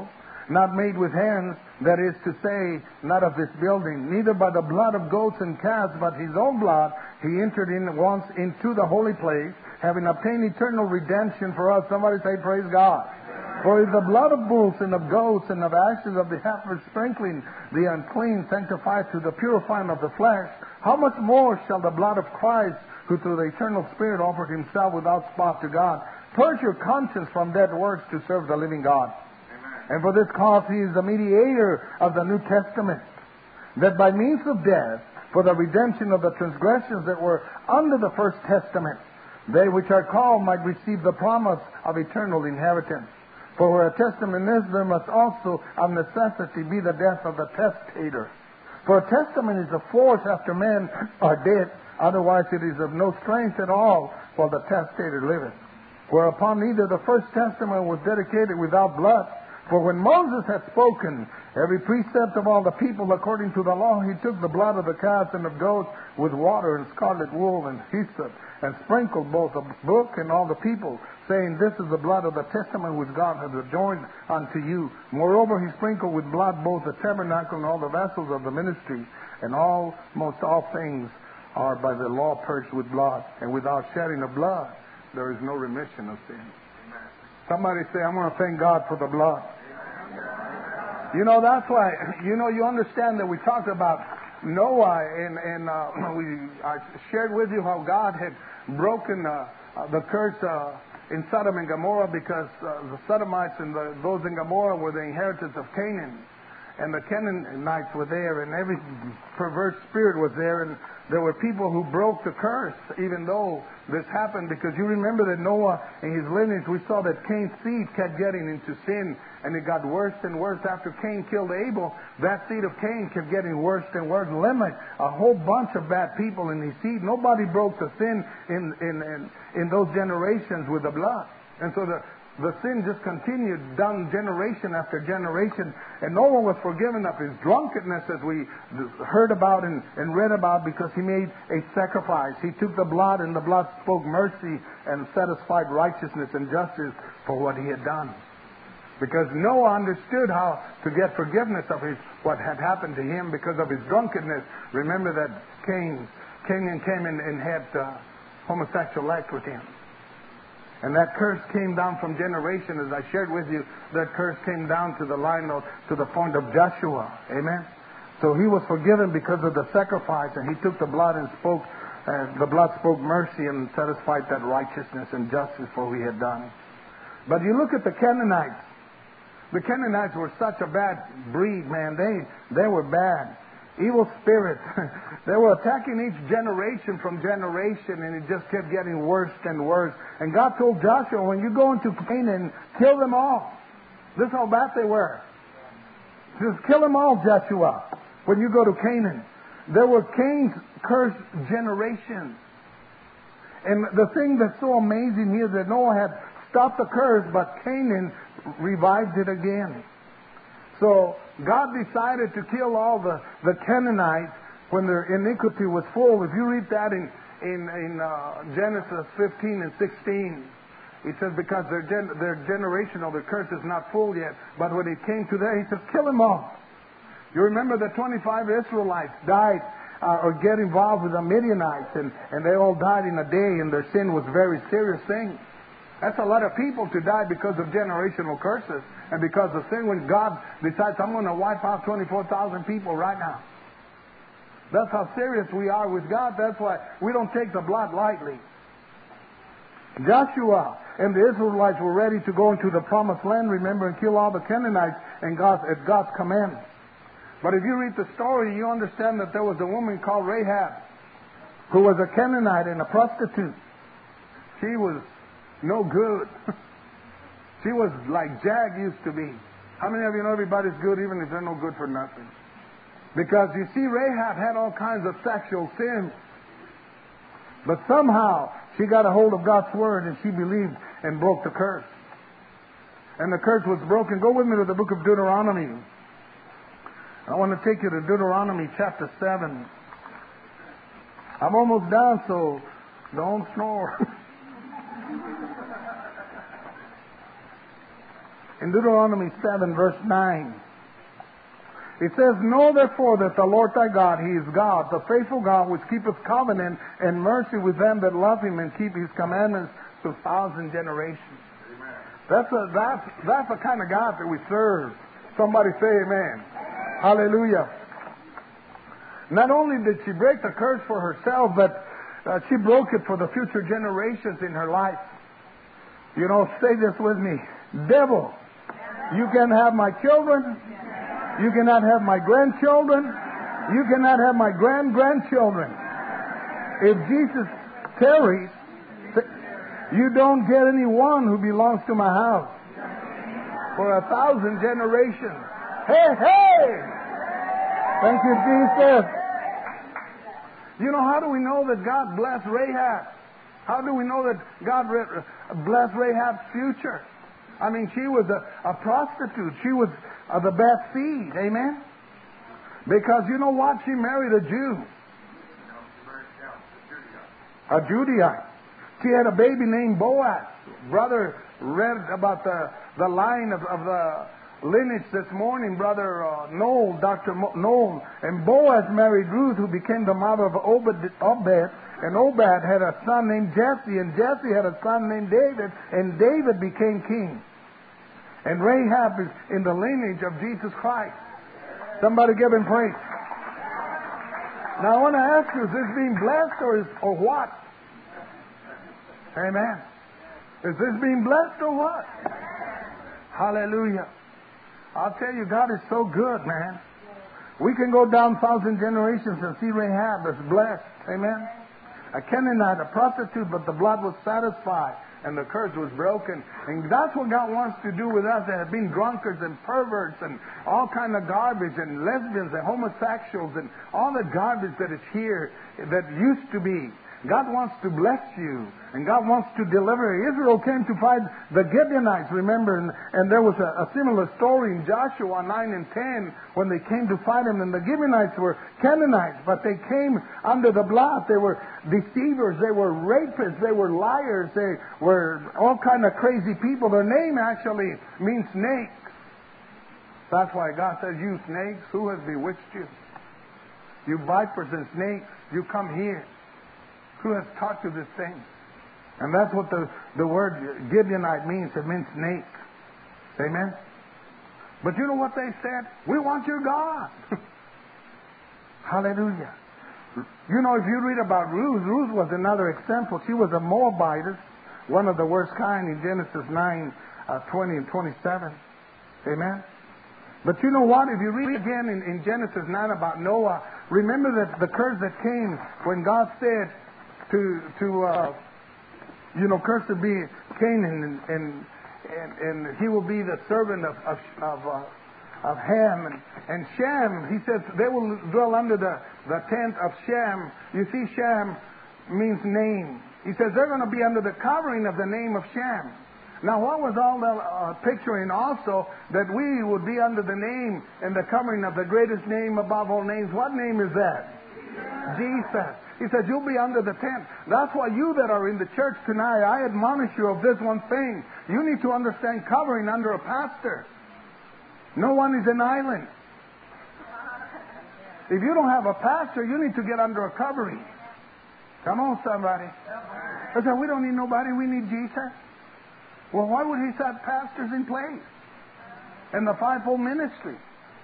not made with hands, that is to say, not of this building, neither by the blood of goats and calves, but his own blood, he entered in once into the holy place, having obtained eternal redemption for us. Somebody say, praise God. For if the blood of bulls and of goats and of ashes of the heifer sprinkling the unclean sanctifies to the purifying of the flesh, how much more shall the blood of Christ, who through the eternal Spirit offered himself without spot to God, purge your conscience from dead works to serve the living God? Amen. And for this cause he is the mediator of the New Testament, that by means of death, for the redemption of the transgressions that were under the first testament, they which are called might receive the promise of eternal inheritance. For where a testament is, there must also of necessity be the death of the testator. For a testament is a force after men are dead, otherwise it is of no strength at all while the testator liveth. Whereupon neither the first testament was dedicated without blood. For when Moses had spoken every precept of all the people according to the law, he took the blood of the calves and of goats with water and scarlet wool and hyssop, and sprinkled both the book and all the people, saying, this is the blood of the testament which God hath adjoined unto you. Moreover, he sprinkled with blood both the tabernacle and all the vessels of the ministry, and almost all things are by the law purged with blood. And without shedding of blood, there is no remission of sin. Somebody say, I want to thank God for the blood. You know, that's why, you understand that we talked about Noah, and I shared with you how God had broken the curse in Sodom and Gomorrah, because the Sodomites and those in Gomorrah were the inheritance of Canaan. And the Canaanites were there, and every perverse spirit was there, and there were people who broke the curse, even though this happened. Because you remember that Noah and his lineage, we saw that Cain's seed kept getting into sin, and it got worse and worse. After Cain killed Abel, that seed of Cain kept getting worse and worse. Limit a whole bunch of bad people in his seed. Nobody broke the sin in those generations with the blood. And so the sin just continued down generation after generation, and no one was forgiven of his drunkenness, as we heard about and read about, because he made a sacrifice. He took the blood, and the blood spoke mercy and satisfied righteousness and justice for what he had done. Because Noah understood how to get forgiveness of what had happened to him because of his drunkenness. Remember that Canaan came and had homosexual act with him. And that curse came down from generation, as I shared with you. That curse came down to the line to the point of Joshua. Amen. So he was forgiven because of the sacrifice, and he took the blood and spoke. The blood spoke mercy and satisfied that righteousness and justice for what he had done. But you look at the Canaanites. The Canaanites were such a bad breed, man. They were bad. Evil spirits. They were attacking each generation from generation, and it just kept getting worse and worse. And God told Joshua, when you go into Canaan, kill them all. This is how bad they were. Just kill them all, Joshua, when you go to Canaan. There were Cain's cursed generations. And the thing that's so amazing here is that Noah had stopped the curse, but Canaan revived it again. So God decided to kill all the Canaanites when their iniquity was full. If you read that in Genesis 15 and 16, it says, because their generation of the curse is not full yet. But when it came to that, he said, kill them all. You remember the 25 Israelites died or get involved with the Midianites, and they all died in a day, and their sin was a very serious thing. That's a lot of people to die because of generational curses and because of sin. When God decides, I'm going to wipe out 24,000 people right now. That's how serious we are with God. That's why we don't take the blood lightly. Joshua and the Israelites were ready to go into the promised land, remember, and kill all the Canaanites at God's command. But if you read the story, you understand that there was a woman called Rahab who was a Canaanite and a prostitute. She was no good. She was like Jag used to be. How many of you know everybody's good even if they're no good for nothing? Because you see, Rahab had all kinds of sexual sins. But somehow she got a hold of God's word and she believed and broke the curse. And the curse was broken. Go with me to the book of Deuteronomy. I want to take you to Deuteronomy chapter 7. I'm almost done, so don't snore. In in Deuteronomy 7, verse 9. It says, Know therefore that the Lord thy God, He is God, the faithful God, which keepeth covenant and mercy with them that love Him and keep His commandments to 1,000 generations. That's the kind of God that we serve. Somebody say amen. Hallelujah. Not only did she break the curse for herself, but she broke it for the future generations in her life. You know, say this with me. Devil, you can have my children. You cannot have my grandchildren. You cannot have my grandchildren. If Jesus tarries, you don't get anyone who belongs to my house for 1,000 generations. Hey, hey! Thank you, Jesus. You know, how do we know that God blessed Rahab? How do we know that God blessed Rahab's future? I mean, she was a prostitute. She was the best seed. Amen? Because you know what? She married a Jew. A Judaite. She had a baby named Boaz. Brother read about the line of the lineage this morning. Brother Noel, Dr. Noel. And Boaz married Ruth, who became the mother of Obed. And Obed had a son named Jesse, and Jesse had a son named David, and David became king. And Rahab is in the lineage of Jesus Christ. Somebody give Him praise. Now I want to ask you, is this being blessed or what? Amen. Is this being blessed or what? Hallelujah. I'll tell you, God is so good, man. We can go down 1,000 generations and see Rahab is blessed. Amen. A Canaanite, a prostitute, but the blood was satisfied and the curse was broken. And that's what God wants to do with us that have been drunkards and perverts and all kind of garbage and lesbians and homosexuals and all the garbage that is here that used to be. God wants to bless you, and God wants to deliver. Israel came to fight the Gibeonites, remember, and there was a similar story in Joshua 9 and 10 when they came to fight him, and the Gibeonites were Canaanites, but they came under the blood. They were deceivers, they were rapists, they were liars, they were all kind of crazy people. Their name actually means snakes. That's why God says, you snakes, who has bewitched you? You vipers and snakes, you come here. Who has taught you this thing? And that's what the word Gibeonite means. It means snake. Amen? But you know what they said? We want your God. Hallelujah. You know, if you read about Ruth, Ruth was another example. She was a Moabitess, one of the worst kind in Genesis 9, 20 and 27. Amen? But you know what? If you read again in Genesis 9 about Noah, remember that the curse that came when God said, cursed be Canaan, and he will be the servant of Ham, and Shem. He says they will dwell under the tent of Shem. You see, Shem means name. He says they're going to be under the covering of the name of Shem. Now, what was all the picturing also? That we would be under the name and the covering of the greatest name above all names. What name is that? Jesus. He said, you'll be under the tent. That's why you that are in the church tonight, I admonish you of this one thing. You need to understand covering under a pastor. No one is an island. If you don't have a pastor, you need to get under a covering. Come on, somebody. I said, we don't need nobody. We need Jesus. Well, why would He set pastors in place in the fivefold ministry?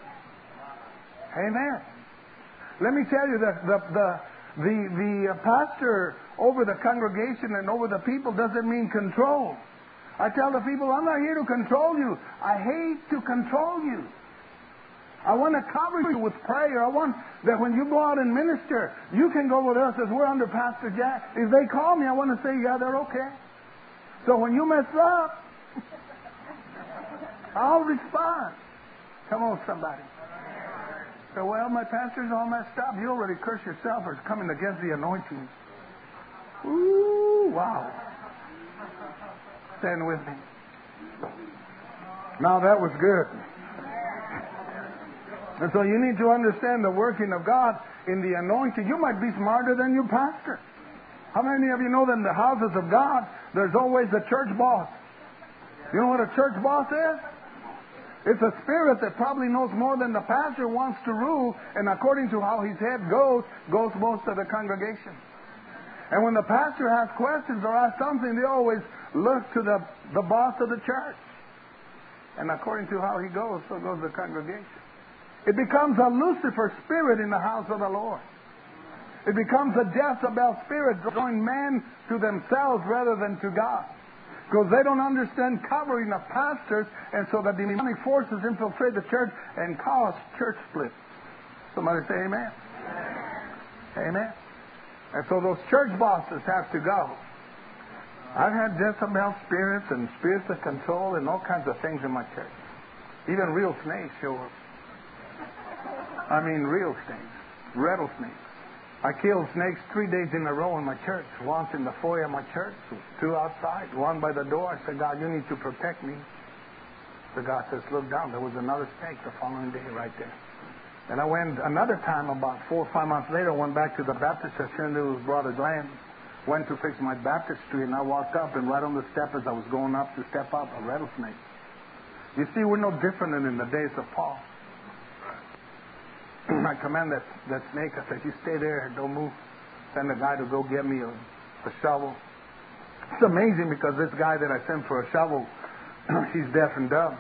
Amen. Let me tell you that the pastor over the congregation and over the people doesn't mean control. I tell the people, I'm not here to control you. I hate to control you. I want to cover you with prayer. I want that when you go out and minister, you can go with us as we're under Pastor Jack. If they call me, I want to say, yeah, they're okay. So when you mess up, I'll respond. Come on, somebody. So, well, my pastor's all messed up. You already cursed yourself for coming against the anointing. Ooh, wow. Stand with me. Now that was good. And so you need to understand the working of God in the anointing. You might be smarter than your pastor. How many of you know that in the houses of God, there's always a church boss? You know what a church boss is? It's a spirit that probably knows more than the pastor wants to rule, and according to how his head goes most of the congregation. And when the pastor has questions or asks something, they always look to the boss of the church. And according to how he goes, so goes the congregation. It becomes a Lucifer spirit in the house of the Lord. It becomes a Jezebel spirit, drawing men to themselves rather than to God. Because they don't understand covering of pastors, and so the demonic forces infiltrate the church and cause church splits. Somebody say amen. Amen. And so those church bosses have to go. I've had Jezebel spirits and spirits of control and all kinds of things in my church. Even real snakes show up. I mean real snakes. Rattlesnakes. I killed snakes 3 days in a row in my church. Once in the foyer of my church, 2 outside, 1 by the door. I said, God, you need to protect me. So God says, look down. There was another snake the following day right there. And I went another time, about 4 or 5 months later, went back to the Baptist church, and there was Brother Glenn. Went to fix my baptistry, and I walked up, and right on the step as I was going up to step up, a rattlesnake. You see, we're no different than in the days of Paul. I command that snake. I said, you stay there, don't move. Send a guy to go get me a shovel. It's amazing because this guy that I sent for a shovel, he's deaf and dumb.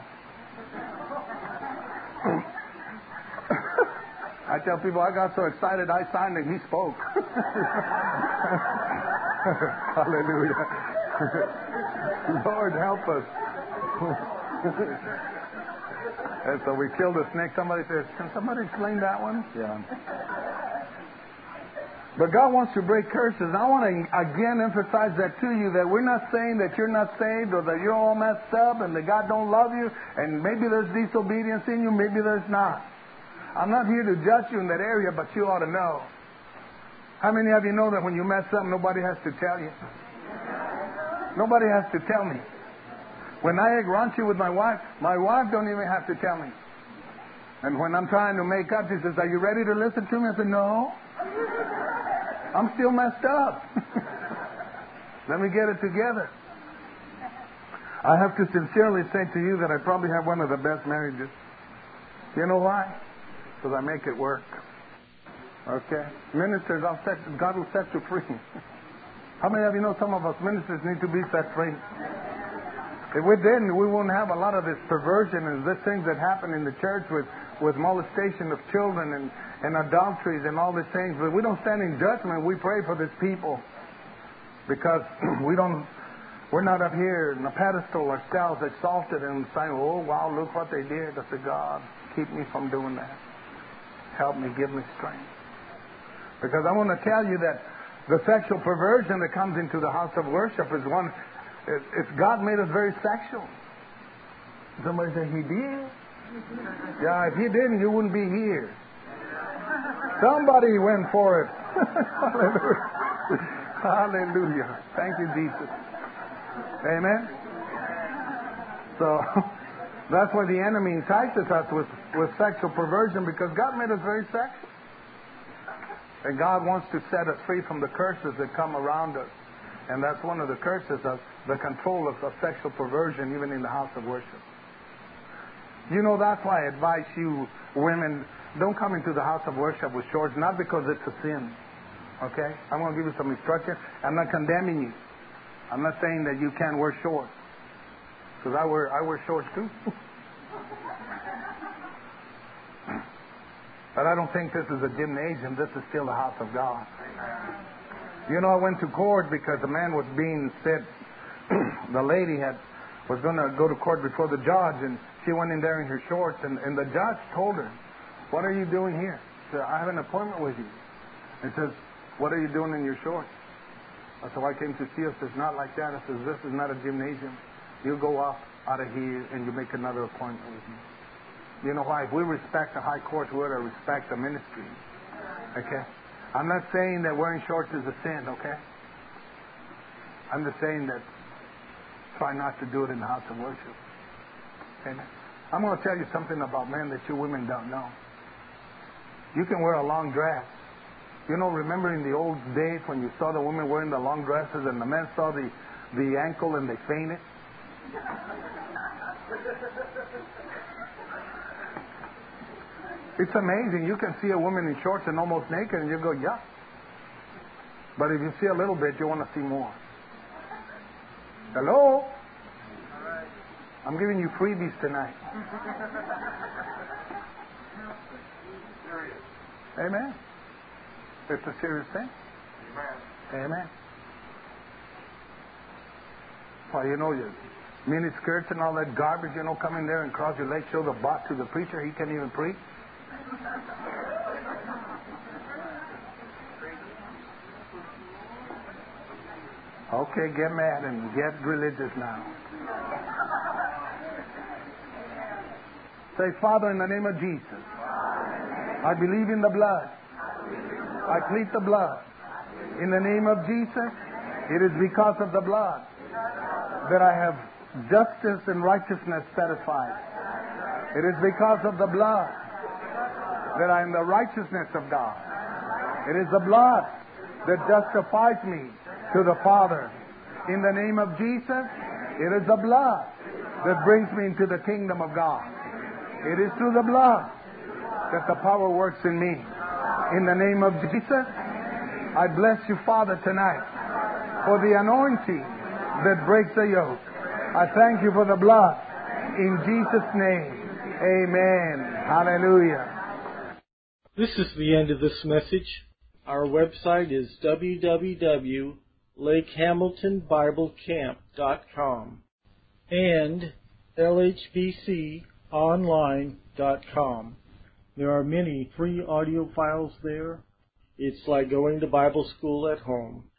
I tell people, I got so excited, I signed and he spoke. Hallelujah. Lord, help us. And so we killed a snake. Somebody says, can somebody explain that one? Yeah. But God wants to break curses. And I want to again emphasize that to you, that we're not saying that you're not saved or that you're all messed up and that God don't love you and maybe there's disobedience in you, maybe there's not. I'm not here to judge you in that area, but you ought to know. How many of you know that when you mess up, nobody has to tell you? Nobody has to tell me. When I get raunchy with my wife don't even have to tell me. And when I'm trying to make up, she says, are you ready to listen to me? I said, no. I'm still messed up. Let me get it together. I have to sincerely say to you that I probably have one of the best marriages. You know why? Because I make it work. Okay? Ministers, God will set you free. How many of you know some of us ministers need to be set free? If we didn't, we wouldn't have a lot of this perversion and these things that happen in the church with molestation of children and adulteries and all these things. But we don't stand in judgment. We pray for these people because we're not up here in a pedestal ourselves exalted and saying, oh, wow, look what they did. I said, God, keep me from doing that. Help me, give me strength. Because I want to tell you that the sexual perversion that comes into the house of worship is one. It's God made us very sexual. Somebody said, He did? Yeah, if He didn't, you wouldn't be here. Somebody went for it. Hallelujah. Hallelujah. Thank you, Jesus. Amen? So, that's why the enemy entices us with sexual perversion, because God made us very sexual. And God wants to set us free from the curses that come around us. And that's one of the curses of the control of sexual perversion, even in the house of worship. You know, that's why I advise you, women, don't come into the house of worship with shorts, not because it's a sin. Okay? I'm going to give you some instruction. I'm not condemning you. I'm not saying that you can't wear shorts. Because I wear shorts too. But I don't think this is a gymnasium. This is still the house of God. You know, I went to court because the man was being said, the lady was going to go to court before the judge, and she went in there in her shorts, and the judge told her, what are you doing here? She said, I have an appointment with you. And says, what are you doing in your shorts? I said, well, I came to see us. It's not like that. I says, this is not a gymnasium. You go up out of here and you make another appointment with me. You know why? If we respect the high court, we ought to respect the ministry. Okay? I'm not saying that wearing shorts is a sin, okay? I'm just saying that try not to do it in the house of worship. Amen. I'm going to tell you something about men that you women don't know. You can wear a long dress. You know, remember in the old days when you saw the women wearing the long dresses and the men saw the ankle and they fainted? It's amazing. You can see a woman in shorts and almost naked, and you go, yeah. But if you see a little bit, you want to see more. Hello? I'm giving you freebies tonight. Amen. It's a serious thing. Amen. Well, you know, your mini skirts and all that garbage, come in there and cross your legs, show the butt to the preacher. He can't even preach. Okay, get mad and get religious now. Say, Father, in the name of Jesus, I believe in the blood. I plead the blood. In the name of Jesus, it is because of the blood that I have justice and righteousness satisfied. It is because of the blood that I am the righteousness of God. It is the blood that justifies me to the Father. In the name of Jesus, it is the blood that brings me into the kingdom of God. It is through the blood that the power works in me. In the name of Jesus, I bless you, Father, tonight for the anointing that breaks the yoke. I thank you for the blood. In Jesus' name, amen. Hallelujah. This is the end of this message. Our website is www.lakehamiltonbiblecamp.com and lhbconline.com. There are many free audio files there. It's like going to Bible school at home.